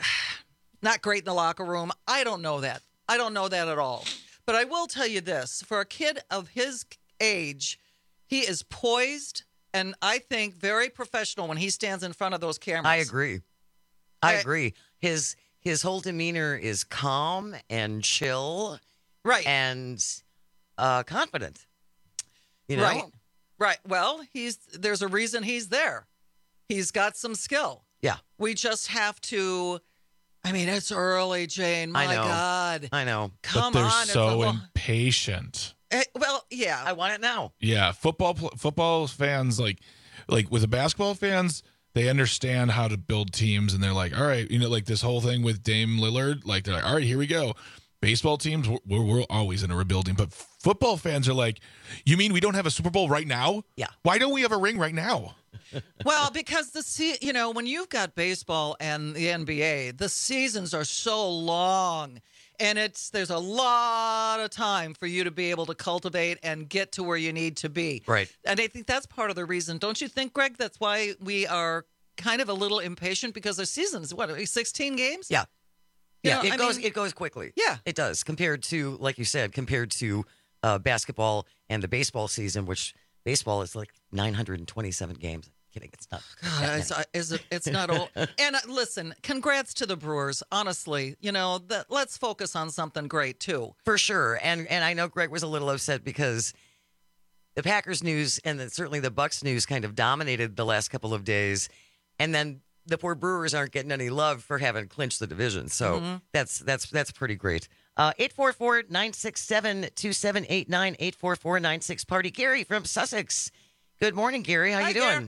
Speaker 24: not great in the locker room. I don't know that. I don't know that at all. But I will tell you this, for a kid of his age, he is poised and I think very professional when he stands in front of those cameras.
Speaker 23: I agree. I, I agree. His his whole demeanor is calm and chill.
Speaker 24: Right.
Speaker 23: And uh, confident. You know?
Speaker 24: Right. Right. Well, he's there's a reason he's there. He's got some skill.
Speaker 23: Yeah.
Speaker 24: We just have to I mean, it's early, Jane. My
Speaker 23: I know.
Speaker 24: God.
Speaker 23: I know.
Speaker 24: Come
Speaker 1: but they're
Speaker 24: on.
Speaker 1: so
Speaker 24: a,
Speaker 1: impatient.
Speaker 24: Uh, well, yeah.
Speaker 23: I want it now.
Speaker 1: Yeah, football football fans like like with the basketball fans, they understand how to build teams, and they're like, all right, you know, like this whole thing with Dame Lillard, like they're like, all right, here we go. Baseball teams, we're, we're always in a rebuilding, but football fans are like, you mean we don't have a Super Bowl right now?
Speaker 23: Yeah.
Speaker 1: Why don't we have a ring right now?
Speaker 24: Well, because the se- you know, when you've got baseball and the N B A, the seasons are so long, and it's there's a lot of time for you to be able to cultivate and get to where you need to be.
Speaker 23: Right.
Speaker 24: And I think that's part of the reason, don't you think, Greg? That's why we are kind of a little impatient because the season's what, sixteen games?
Speaker 23: Yeah.
Speaker 24: You
Speaker 23: Yeah,
Speaker 24: know,
Speaker 23: it
Speaker 24: I
Speaker 23: goes
Speaker 24: mean-
Speaker 23: it goes quickly.
Speaker 24: Yeah.
Speaker 23: It does compared to, like you said, compared to uh, basketball and the baseball season, which baseball is like nine hundred twenty-seven games. Kidding, it's not.
Speaker 24: God, it's, it's, it's, it's not all. And uh, listen, congrats to the Brewers. Honestly, you know, that let's focus on something great too.
Speaker 23: For sure. And and I know Greg was a little upset because the Packers news and then certainly the Bucks news kind of dominated the last couple of days. And then the poor Brewers aren't getting any love for having clinched the division. So
Speaker 24: Mhm.
Speaker 23: that's that's that's pretty great. Uh, eight four four, nine six seven, two seven eight nine, eight four four, nine six Party. Gary from Sussex. Good morning, Gary. How
Speaker 24: Hi,
Speaker 23: you doing?
Speaker 24: Gary.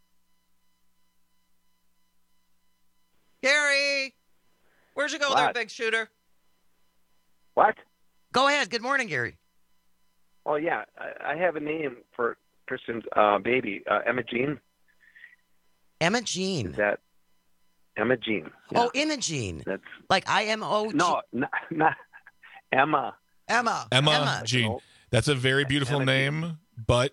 Speaker 24: Gary, where'd you go there,
Speaker 2: What?
Speaker 24: big shooter?
Speaker 2: What?
Speaker 23: Go ahead. Good morning, Gary.
Speaker 2: Oh, yeah. I, I have a name for Kristen's uh, baby, uh, Emma Jean.
Speaker 23: Emma Jean.
Speaker 2: Is that Emma Jean?
Speaker 23: Oh, Imogene.
Speaker 2: That's
Speaker 23: Like I M O G.
Speaker 2: no, not, not Emma.
Speaker 24: Emma.
Speaker 1: Emma,
Speaker 23: Emma.
Speaker 1: Jean. That's a very beautiful
Speaker 2: Emma Jean.
Speaker 1: name, but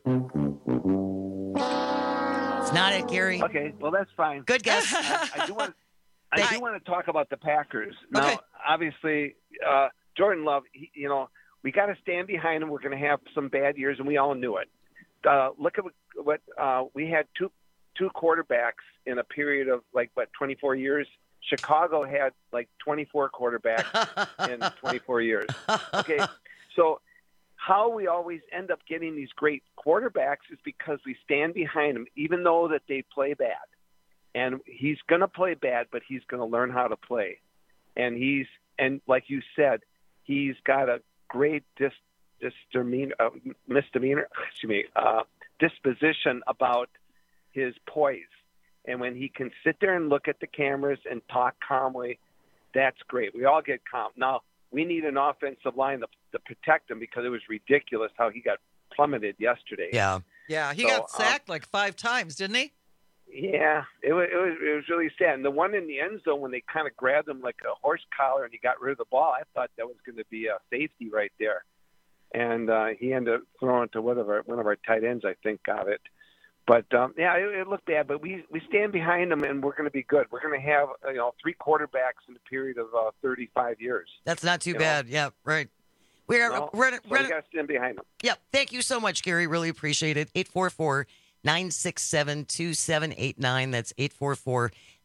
Speaker 23: It's not it, Gary.
Speaker 2: Okay, well that's fine.
Speaker 23: Good guess.
Speaker 2: I, I do want. I
Speaker 23: Thank-
Speaker 2: do want to talk about the Packers now.
Speaker 24: Okay.
Speaker 2: Obviously, uh, Jordan Love. He, you know, we got to stand behind him. We're going to have some bad years, and we all knew it. Uh, look at what, what uh, we had two two quarterbacks in a period of like what twenty-four years. Chicago had like twenty-four quarterbacks in twenty-four years. Okay, so how we always end up getting these great quarterbacks is because we stand behind them, even though that they play bad. And he's going to play bad, but he's going to learn how to play. And he's and like you said, he's got a great dis, disdemeanor, uh, misdemeanor, excuse me, uh, disposition about his poise. And when he can sit there and look at the cameras and talk calmly, that's great. We all get calm. Now, we need an offensive line to, to protect him because it was ridiculous how he got plummeted yesterday.
Speaker 23: Yeah.
Speaker 24: Yeah, he
Speaker 2: So,
Speaker 24: got sacked like five times, didn't he?
Speaker 2: Yeah, it was, it was it was really sad. And the one in the end zone when they kind of grabbed him like a horse collar and he got rid of the ball, I thought that was going to be a safety right there. And uh, he ended up throwing it to one of our one of our tight ends, I think, got it. But um, yeah, it, it looked bad. But we we stand behind them, and we're going to be good. We're going to have you know three quarterbacks in a period of uh, thirty-five years.
Speaker 23: That's not too
Speaker 2: You
Speaker 23: bad.
Speaker 2: know?
Speaker 23: Yeah, right. We're
Speaker 2: No?
Speaker 23: we're,
Speaker 2: So
Speaker 23: we're
Speaker 2: we got to stand behind them.
Speaker 23: Yep. Thank you so much, Gary. Really appreciate it. eight four four, nine six seven, two seven eight nine. That's eight four four,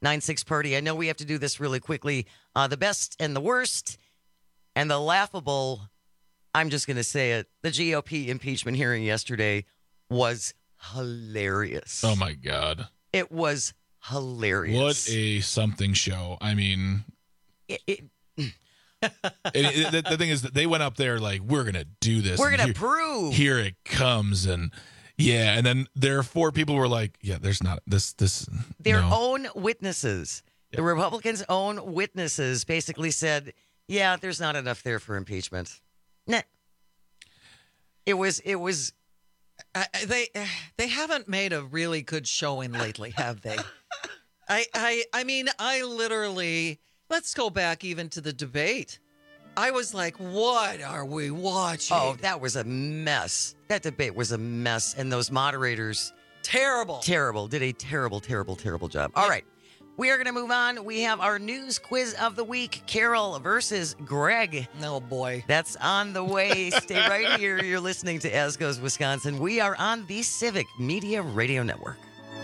Speaker 23: nine six party. I know we have to do this really quickly. Uh, the best and the worst and the laughable, I'm just going to say it. The G O P impeachment hearing yesterday was hilarious.
Speaker 1: Oh, my God.
Speaker 23: It was hilarious.
Speaker 1: What a something show. I mean,
Speaker 23: it, it,
Speaker 1: it, it, the, the thing is that they went up there like, we're going to do this.
Speaker 23: We're going
Speaker 1: to
Speaker 23: prove.
Speaker 1: Here it comes. And yeah. And then there are four people who were like, yeah, there's not this, this.
Speaker 23: Their
Speaker 1: no.
Speaker 23: own witnesses. Yeah. The Republicans' own witnesses basically said, yeah, there's not enough there for impeachment. Nah. It was, it was.
Speaker 24: I, they they haven't made a really good showing lately, have they? I, I I mean, I literally, let's go back even to the debate. I was like, what are we watching?
Speaker 23: Oh, that was a mess. That debate was a mess. And those moderators.
Speaker 24: Terrible.
Speaker 23: Terrible. Did a terrible, terrible, terrible job. All right. We are going to move on. We have our news quiz of the week. Carol versus Greg.
Speaker 24: Oh, boy.
Speaker 23: That's on the way. Stay right here. You're listening to As Goes Wisconsin. We are on the Civic Media Radio Network.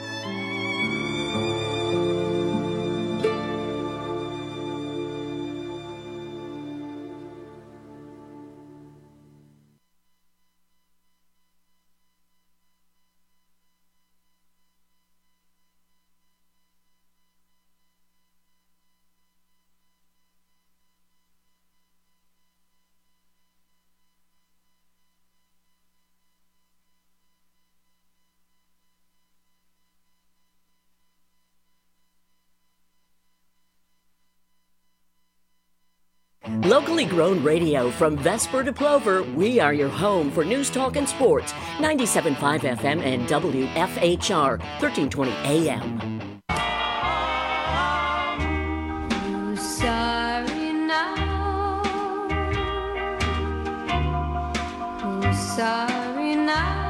Speaker 3: Locally grown radio from Vesper to Plover, we are your home for news, talk, and sports. ninety-seven point five F M and W F H R, thirteen twenty A M.
Speaker 4: Who's sorry now? Who's sorry now?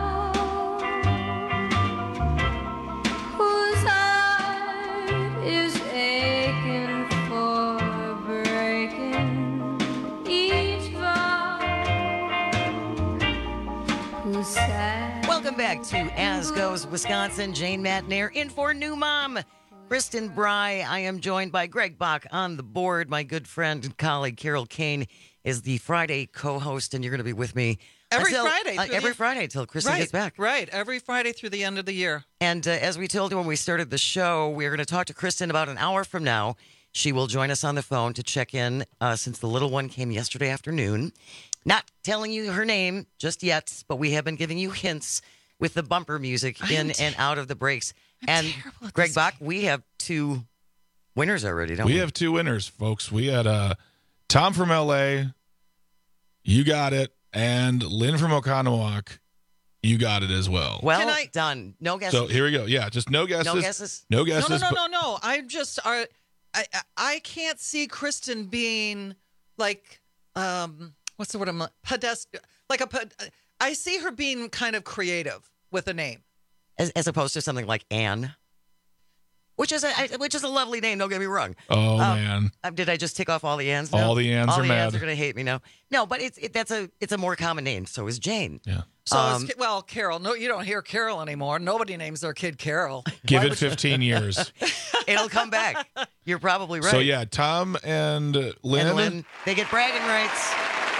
Speaker 4: Whose heart is aching for breaking each vow? Who's sad?
Speaker 23: Welcome back to As Goes Wisconsin. Jane Matnair in for new mom, Kristen Bry. I am joined by Greg Bach on the board. My good friend and colleague Carol Kane is the Friday co-host, and you're going to be with me
Speaker 24: Every
Speaker 23: until,
Speaker 24: Friday.
Speaker 23: Uh,
Speaker 24: through
Speaker 23: every
Speaker 24: the-
Speaker 23: Friday till Kristen
Speaker 24: right,
Speaker 23: gets back.
Speaker 24: Right. Every Friday through the end of the year.
Speaker 23: And uh, as we told you when we started the show, we're going to talk to Kristen about an hour from now. She will join us on the phone to check in uh, since the little one came yesterday afternoon. Not telling you her name just yet, but we have been giving you hints with the bumper music in
Speaker 24: I'm
Speaker 23: and out of the breaks.
Speaker 24: I'm
Speaker 23: and
Speaker 24: terrible at
Speaker 23: Greg
Speaker 24: this
Speaker 23: Bach, we have two winners already, don't we?
Speaker 1: We have two winners, folks. We had uh, Tom from L A. You got it. And Lynn from Oconomowoc. You got it as well.
Speaker 23: Well
Speaker 24: Can I-
Speaker 23: done. No guesses.
Speaker 1: So here we go. Yeah, just no guesses.
Speaker 23: No guesses?
Speaker 1: No
Speaker 24: No,
Speaker 1: guesses.
Speaker 24: no, no,
Speaker 1: but-
Speaker 24: no, no. I'm just, I, I, I can't see Kristen being like, um, what's the word? I'm pedestrian. Like a, ped- I see her being kind of creative with a name.
Speaker 23: As, as opposed to something like Anne, which is a which is a lovely name. Don't get me wrong.
Speaker 1: Oh,
Speaker 23: Um,
Speaker 1: man.
Speaker 23: Uh, did I just tick off all the Anns? Now?
Speaker 1: All the Anns
Speaker 23: all
Speaker 1: are
Speaker 23: the
Speaker 1: mad.
Speaker 23: Anns are going to hate me now. No, but it's it, that's a it's a more common name. So is Jane.
Speaker 1: Yeah.
Speaker 24: So,
Speaker 23: Um,
Speaker 24: is, well, Carol. No, you don't hear Carol anymore. Nobody names their kid Carol.
Speaker 1: Give
Speaker 24: Why
Speaker 1: it
Speaker 24: would you-
Speaker 1: fifteen years.
Speaker 23: It'll come back. You're probably right.
Speaker 1: So, yeah, Tom and uh, Lynn.
Speaker 23: And Lynn, they get bragging rights.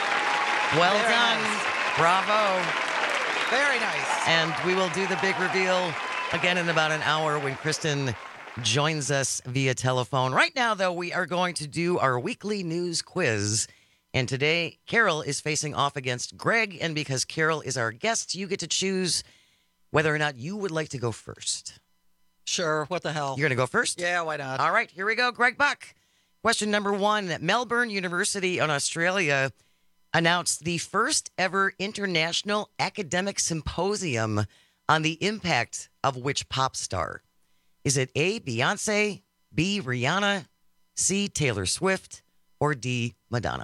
Speaker 23: Well
Speaker 24: Very
Speaker 23: done.
Speaker 24: nice.
Speaker 23: Bravo.
Speaker 24: Very nice.
Speaker 23: And we will do the big reveal again in about an hour when Kristen joins us via telephone. Right now, though, we are going to do our weekly news quiz. And today, Carol is facing off against Greg. And because Carol is our guest, you get to choose whether or not you would like to go first.
Speaker 24: Sure. What the hell?
Speaker 23: You're going to go first?
Speaker 24: Yeah, why not?
Speaker 23: All right, here we go. Greg Buck. Question number one. Melbourne University in Australia announced the first ever international academic symposium on the impact of which pop star? Is it A, Beyonce, B, Rihanna, C, Taylor Swift, or D, Madonna?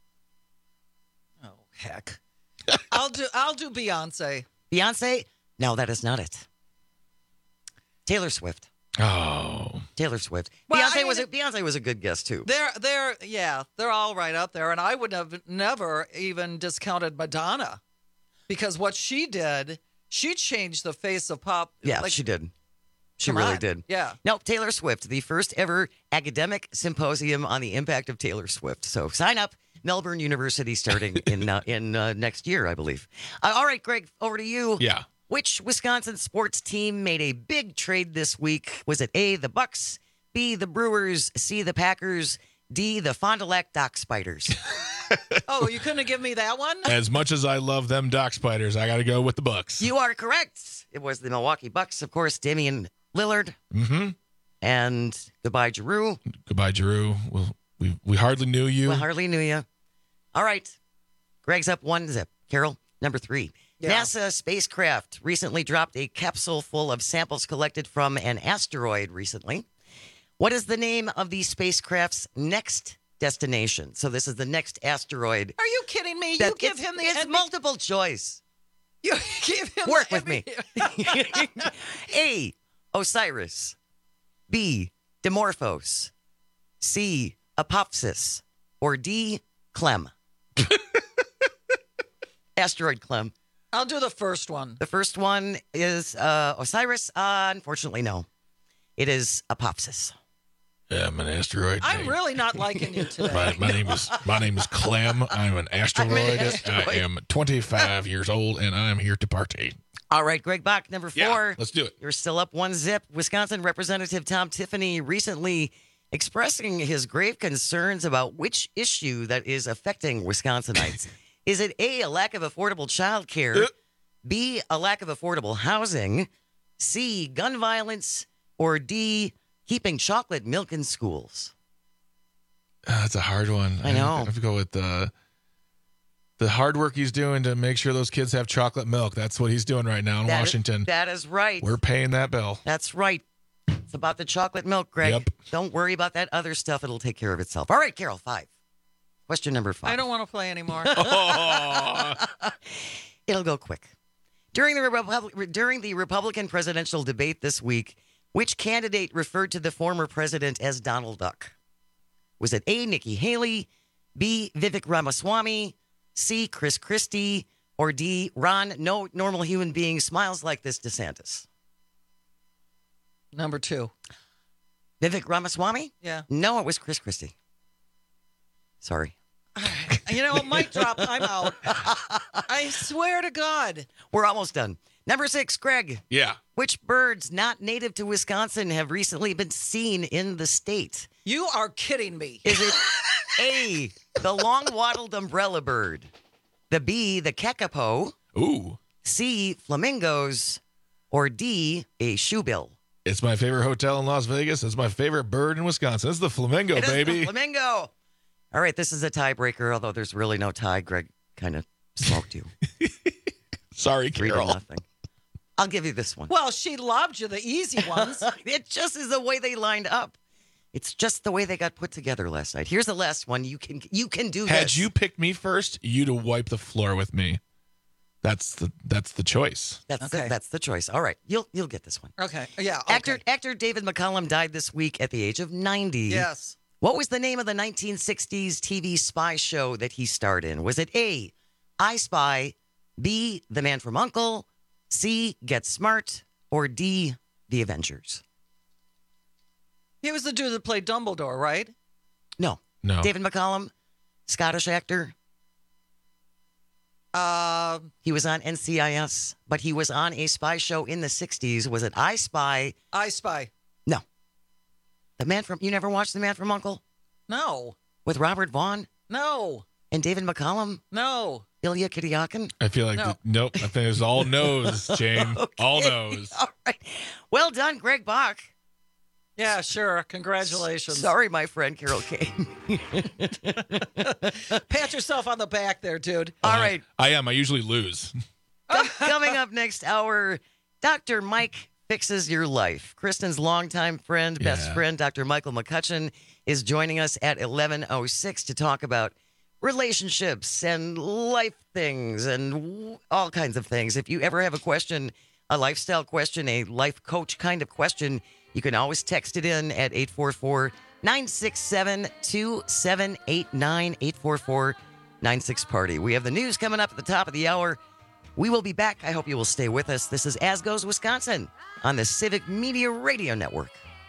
Speaker 24: Oh, heck. I'll do I'll do Beyonce.
Speaker 23: Beyonce? No, that is not it. Taylor Swift.
Speaker 1: Oh.
Speaker 23: Taylor Swift.
Speaker 24: Well,
Speaker 23: Beyonce
Speaker 24: I mean,
Speaker 23: was a, Beyonce was a good guess too.
Speaker 24: They're they're yeah, they're all right up there. And I would have never even discounted Madonna. Because what she did, she changed the face of pop.
Speaker 23: Yeah,
Speaker 24: like,
Speaker 23: she did. She
Speaker 24: Come
Speaker 23: really
Speaker 24: on.
Speaker 23: did.
Speaker 24: Yeah.
Speaker 23: No, Taylor Swift, the first ever academic symposium on the impact of Taylor Swift. So sign up, Melbourne University, starting in uh, in uh, next year, I believe. Uh, all right, Greg, over to you.
Speaker 1: Yeah.
Speaker 23: Which Wisconsin sports team made a big trade this week? Was it A, the Bucks, B, the Brewers, C, the Packers, D, the Fond du Lac Dock Spiders?
Speaker 24: Oh, you couldn't have given me that one?
Speaker 1: As much as I love them Dock Spiders, I got to go with the Bucks.
Speaker 23: You are correct. It was the Milwaukee Bucks, of course, Damian Lillard.
Speaker 1: Mm-hmm.
Speaker 23: And goodbye, Giroux.
Speaker 1: Goodbye, Giroux. Well, we we hardly knew you.
Speaker 23: We hardly knew you. All right. Greg's up one zip. Carol, number three.
Speaker 24: Yeah.
Speaker 23: NASA spacecraft recently dropped a capsule full of samples collected from an asteroid recently. What is the name of the spacecraft's next destination? So this is the next asteroid.
Speaker 24: Are you kidding me?
Speaker 23: That-
Speaker 24: You give
Speaker 23: it's-
Speaker 24: him the
Speaker 23: It's
Speaker 24: N B-
Speaker 23: multiple choice.
Speaker 24: You give him
Speaker 23: Work
Speaker 24: the
Speaker 23: with me. A, Osiris. B, Dimorphos. C, Apophis. Or D, Clem. Asteroid Clem.
Speaker 24: I'll do the first one.
Speaker 23: The first one is uh, Osiris. Uh, unfortunately, no. It is Apophis.
Speaker 1: Yeah, I'm an asteroid.
Speaker 24: I'm really not liking you today.
Speaker 1: My, my name is my name is Clem. I'm an asteroid.
Speaker 23: I'm an asteroid.
Speaker 1: I am twenty-five years old, and I'm here to party.
Speaker 23: All right, Greg Bach, number four.
Speaker 1: Yeah, let's do it.
Speaker 23: You're still up one zip. Wisconsin Representative Tom Tiffany recently expressing his grave concerns about which issue that is affecting Wisconsinites. Is it A, a lack of affordable child care,
Speaker 1: Uh.
Speaker 23: B, a lack of affordable housing, C, gun violence, or D, keeping chocolate milk in schools?
Speaker 1: Uh, that's a hard one.
Speaker 23: I know.
Speaker 1: I have to go with the the hard work he's doing to make sure those kids have chocolate milk. That's what he's doing right now in
Speaker 23: That is-
Speaker 1: Washington.
Speaker 23: that is right.
Speaker 1: We're paying that bill.
Speaker 23: That's right. It's about the chocolate milk, Greg.
Speaker 1: Yep.
Speaker 23: Don't worry about that other stuff. It'll take care of itself. All right, Carol, five. Question number five.
Speaker 24: I don't want to play anymore.
Speaker 23: It'll go quick. During the Repub- during the Republican presidential debate this week, which candidate referred to the former president as Donald Duck? Was it A, Nikki Haley, B, Vivek Ramaswamy, C, Chris Christie, or D, Ron, no normal human being smiles like this DeSantis?
Speaker 24: Number two.
Speaker 23: Vivek Ramaswamy?
Speaker 24: Yeah.
Speaker 23: No, it was Chris Christie. Sorry.
Speaker 24: You know, mic drop. I'm out. I swear to God.
Speaker 23: We're almost done. Number six, Greg.
Speaker 1: Yeah.
Speaker 23: Which birds not native to Wisconsin have recently been seen in the state?
Speaker 24: You are kidding me.
Speaker 23: Is it A, the long-wattled umbrella bird, the B, the kakapo,
Speaker 1: Ooh.
Speaker 23: C, flamingos, or D, a shoebill?
Speaker 1: It's my favorite hotel in Las Vegas. It's my favorite bird in Wisconsin. It's the flamingo,
Speaker 23: It is
Speaker 1: baby.
Speaker 23: the flamingo. All right, this is a tiebreaker, although there's really no tie. Greg kind of smoked you.
Speaker 1: Sorry,
Speaker 23: Three to
Speaker 1: Carol.
Speaker 23: nothing. I'll give you this one.
Speaker 24: Well, she lobbed you the easy ones.
Speaker 23: It just is the way they lined up. It's just the way they got put together last night. Here's the last one. You can you can do
Speaker 1: Had
Speaker 23: this.
Speaker 1: you picked me first, you'd have wiped the floor with me. That's the that's the choice.
Speaker 23: That's
Speaker 24: Okay.
Speaker 23: the, that's the choice. All right, you'll you'll get this one.
Speaker 24: Okay. Yeah. Okay.
Speaker 23: Actor actor David McCollum died this week at the age of ninety.
Speaker 24: Yes.
Speaker 23: What was the name of the nineteen sixties T V spy show that he starred in? Was it A, I Spy, B, The Man from U N C L E, C, Get Smart, or D, The Avengers?
Speaker 24: He was the dude that played Dumbledore, right?
Speaker 23: No.
Speaker 1: No.
Speaker 23: David McCollum, Scottish actor.
Speaker 24: Uh,
Speaker 23: He was on N C I S, but he was on a spy show in the sixties. Was it I Spy?
Speaker 24: I Spy.
Speaker 23: No. The Man from, you never watched The Man from U N C L E?
Speaker 24: No.
Speaker 23: With Robert Vaughn
Speaker 24: No.
Speaker 23: and David McCollum?
Speaker 24: No.
Speaker 23: Ilya Kuryakin?
Speaker 1: I feel like
Speaker 24: No.
Speaker 1: the- nope. I think it's all nose, Jane. All nose.
Speaker 23: All right. Well done, Greg Bach.
Speaker 24: Yeah, sure. Congratulations.
Speaker 23: Sorry, my friend Carol Kane.
Speaker 24: Pat yourself on the back there, dude.
Speaker 23: All right.
Speaker 1: I am. I usually lose.
Speaker 23: Com- Coming up next hour, Doctor Mike Fixes Your Life. Kristen's longtime friend, best
Speaker 1: Yeah.
Speaker 23: friend, Doctor Michael McCutcheon, is joining us at eleven oh six to talk about relationships and life things and w- all kinds of things. If you ever have a question, a lifestyle question, a life coach kind of question, you can always text it in at eight four four, nine six seven, two seven eight nine, eight four four, nine six party. We have the news coming up at the top of the hour. We will be back. I hope you will stay with us. This is As Goes Wisconsin on the Civic Media Radio Network.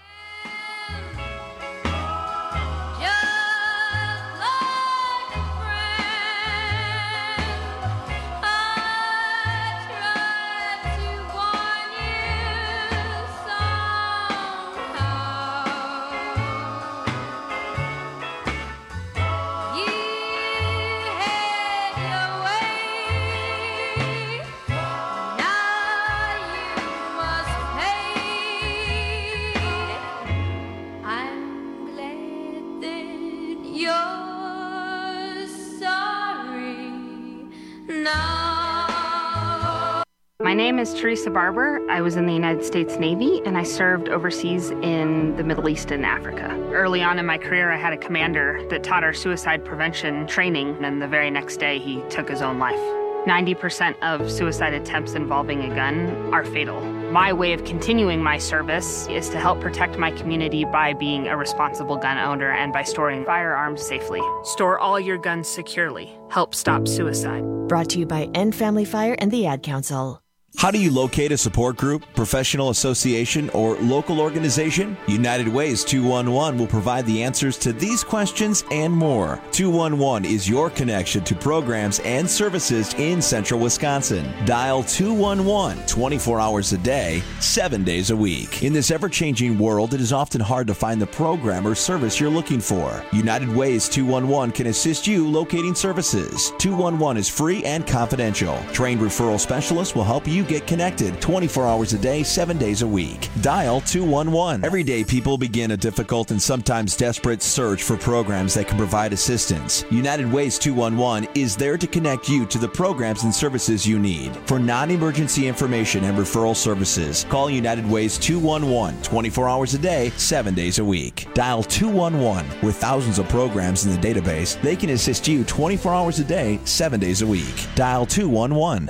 Speaker 6: My name is Teresa Barber. I was in the United States Navy, and I served overseas in the Middle East and Africa. Early on in my career, I had a commander that taught our suicide prevention training, and the very next day, he took his own life. ninety percent of suicide attempts involving a gun are fatal. My way of continuing my service is to help protect my community by being a responsible gun owner and by storing firearms safely. Store all your guns securely. Help stop suicide.
Speaker 14: Brought to you by End Family Fire and the Ad Council.
Speaker 18: How do you locate a support group, professional association, or local organization? United Ways two one one will provide the answers to these questions and more. two one one is your connection to programs and services in central Wisconsin. Dial two one one twenty-four hours a day, seven days a week. In this ever-changing world, it is often hard to find the program or service you're looking for. United Ways two one one can assist you locating services. two one one is free and confidential. Trained referral specialists will help you get connected twenty-four hours a day, seven days a week. Dial two one one. Every day, people begin a difficult and sometimes desperate search for programs that can provide assistance. United Ways two one one is there to connect you to the programs and services you need. For non-emergency information and referral services, call United Ways two one one twenty-four hours a day, seven days a week. Dial two one one. With thousands of programs in the database, they can assist you twenty-four hours a day, seven days a week. Dial two one one.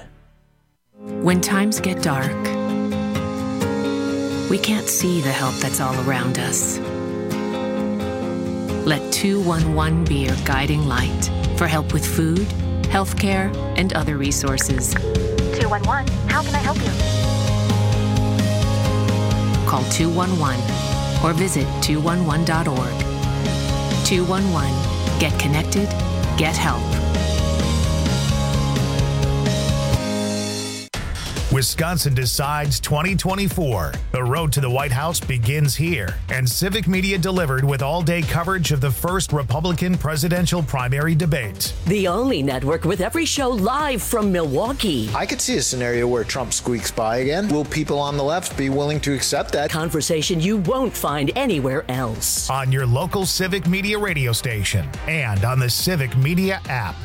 Speaker 19: When times get dark, we can't see the help that's all around us. Let two one one be your guiding light for help with food, healthcare, and other resources.
Speaker 20: two one one, how can I help you?
Speaker 19: Call two one one or visit two one one dot org. two one one, get connected, get help.
Speaker 21: Wisconsin Decides twenty twenty-four. The road to the White House begins here, and Civic Media delivered with all-day coverage of the first Republican presidential primary debate.
Speaker 3: The only network with every show live from Milwaukee.
Speaker 22: I could see a scenario where Trump squeaks by again. Will people on the left be willing to accept that?
Speaker 3: Conversation you won't find anywhere else.
Speaker 21: On your local Civic Media radio station and on the Civic Media app.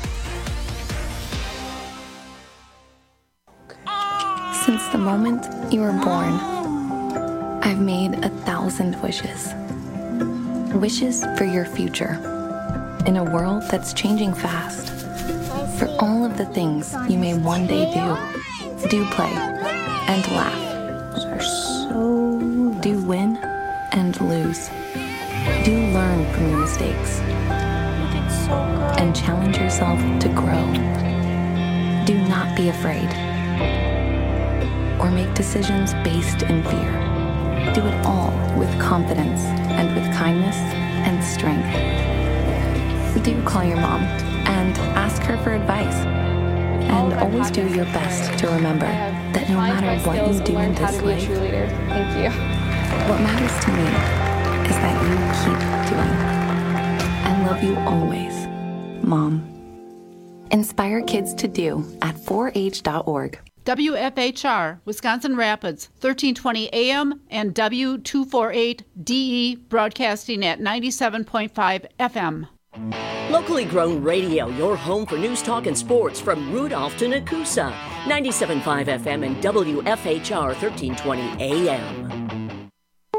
Speaker 28: Since the moment you were born, I've made a thousand wishes. Wishes for your future. In a world that's changing fast. For all of the things you may one day do. Do play and laugh. So do win and lose. Do learn from your mistakes. And challenge yourself to grow. Do not be afraid. Or make decisions based in fear. Do it all with confidence and with kindness and strength. Do call your mom and ask her for advice. And always do your best to remember that no matter what you do in this life, thank you. What matters to me is that you keep doing. I love you always, Mom. Inspire kids to do at four H dot org.
Speaker 25: W F H R, Wisconsin Rapids, thirteen twenty A M and W two forty-eight D E, broadcasting at ninety-seven point five F M.
Speaker 3: Locally grown radio, your home for news, talk, and sports from Rudolph to Nakusa. ninety-seven point five F M and W F H R, thirteen twenty A M.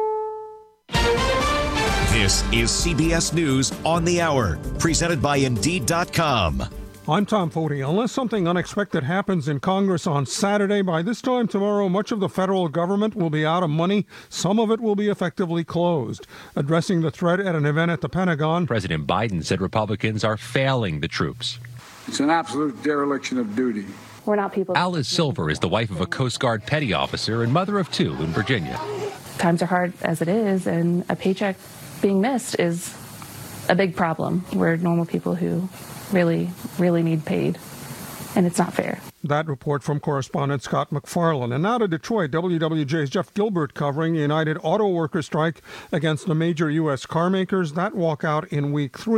Speaker 26: This is C B S News on the Hour, presented by Indeed dot com.
Speaker 30: I'm Tom Foti. Unless something unexpected happens in Congress on Saturday, by this time tomorrow, much of the federal government will be out of money. Some of it will be effectively closed. Addressing the threat at an event at the Pentagon,
Speaker 31: President Biden said Republicans are failing the troops.
Speaker 32: It's an absolute dereliction of duty.
Speaker 5: We're not people.
Speaker 7: Alice Silver is the wife of a Coast Guard petty officer and mother of two in Virginia.
Speaker 5: Times are hard as it is, and a paycheck being missed is a big problem. We're normal people who really, really need paid, and it's not fair.
Speaker 30: That report from correspondent Scott McFarlane. And now to Detroit. W W J's Jeff Gilbert covering the United Auto Workers strike against the major U S car makers. That walkout in week three.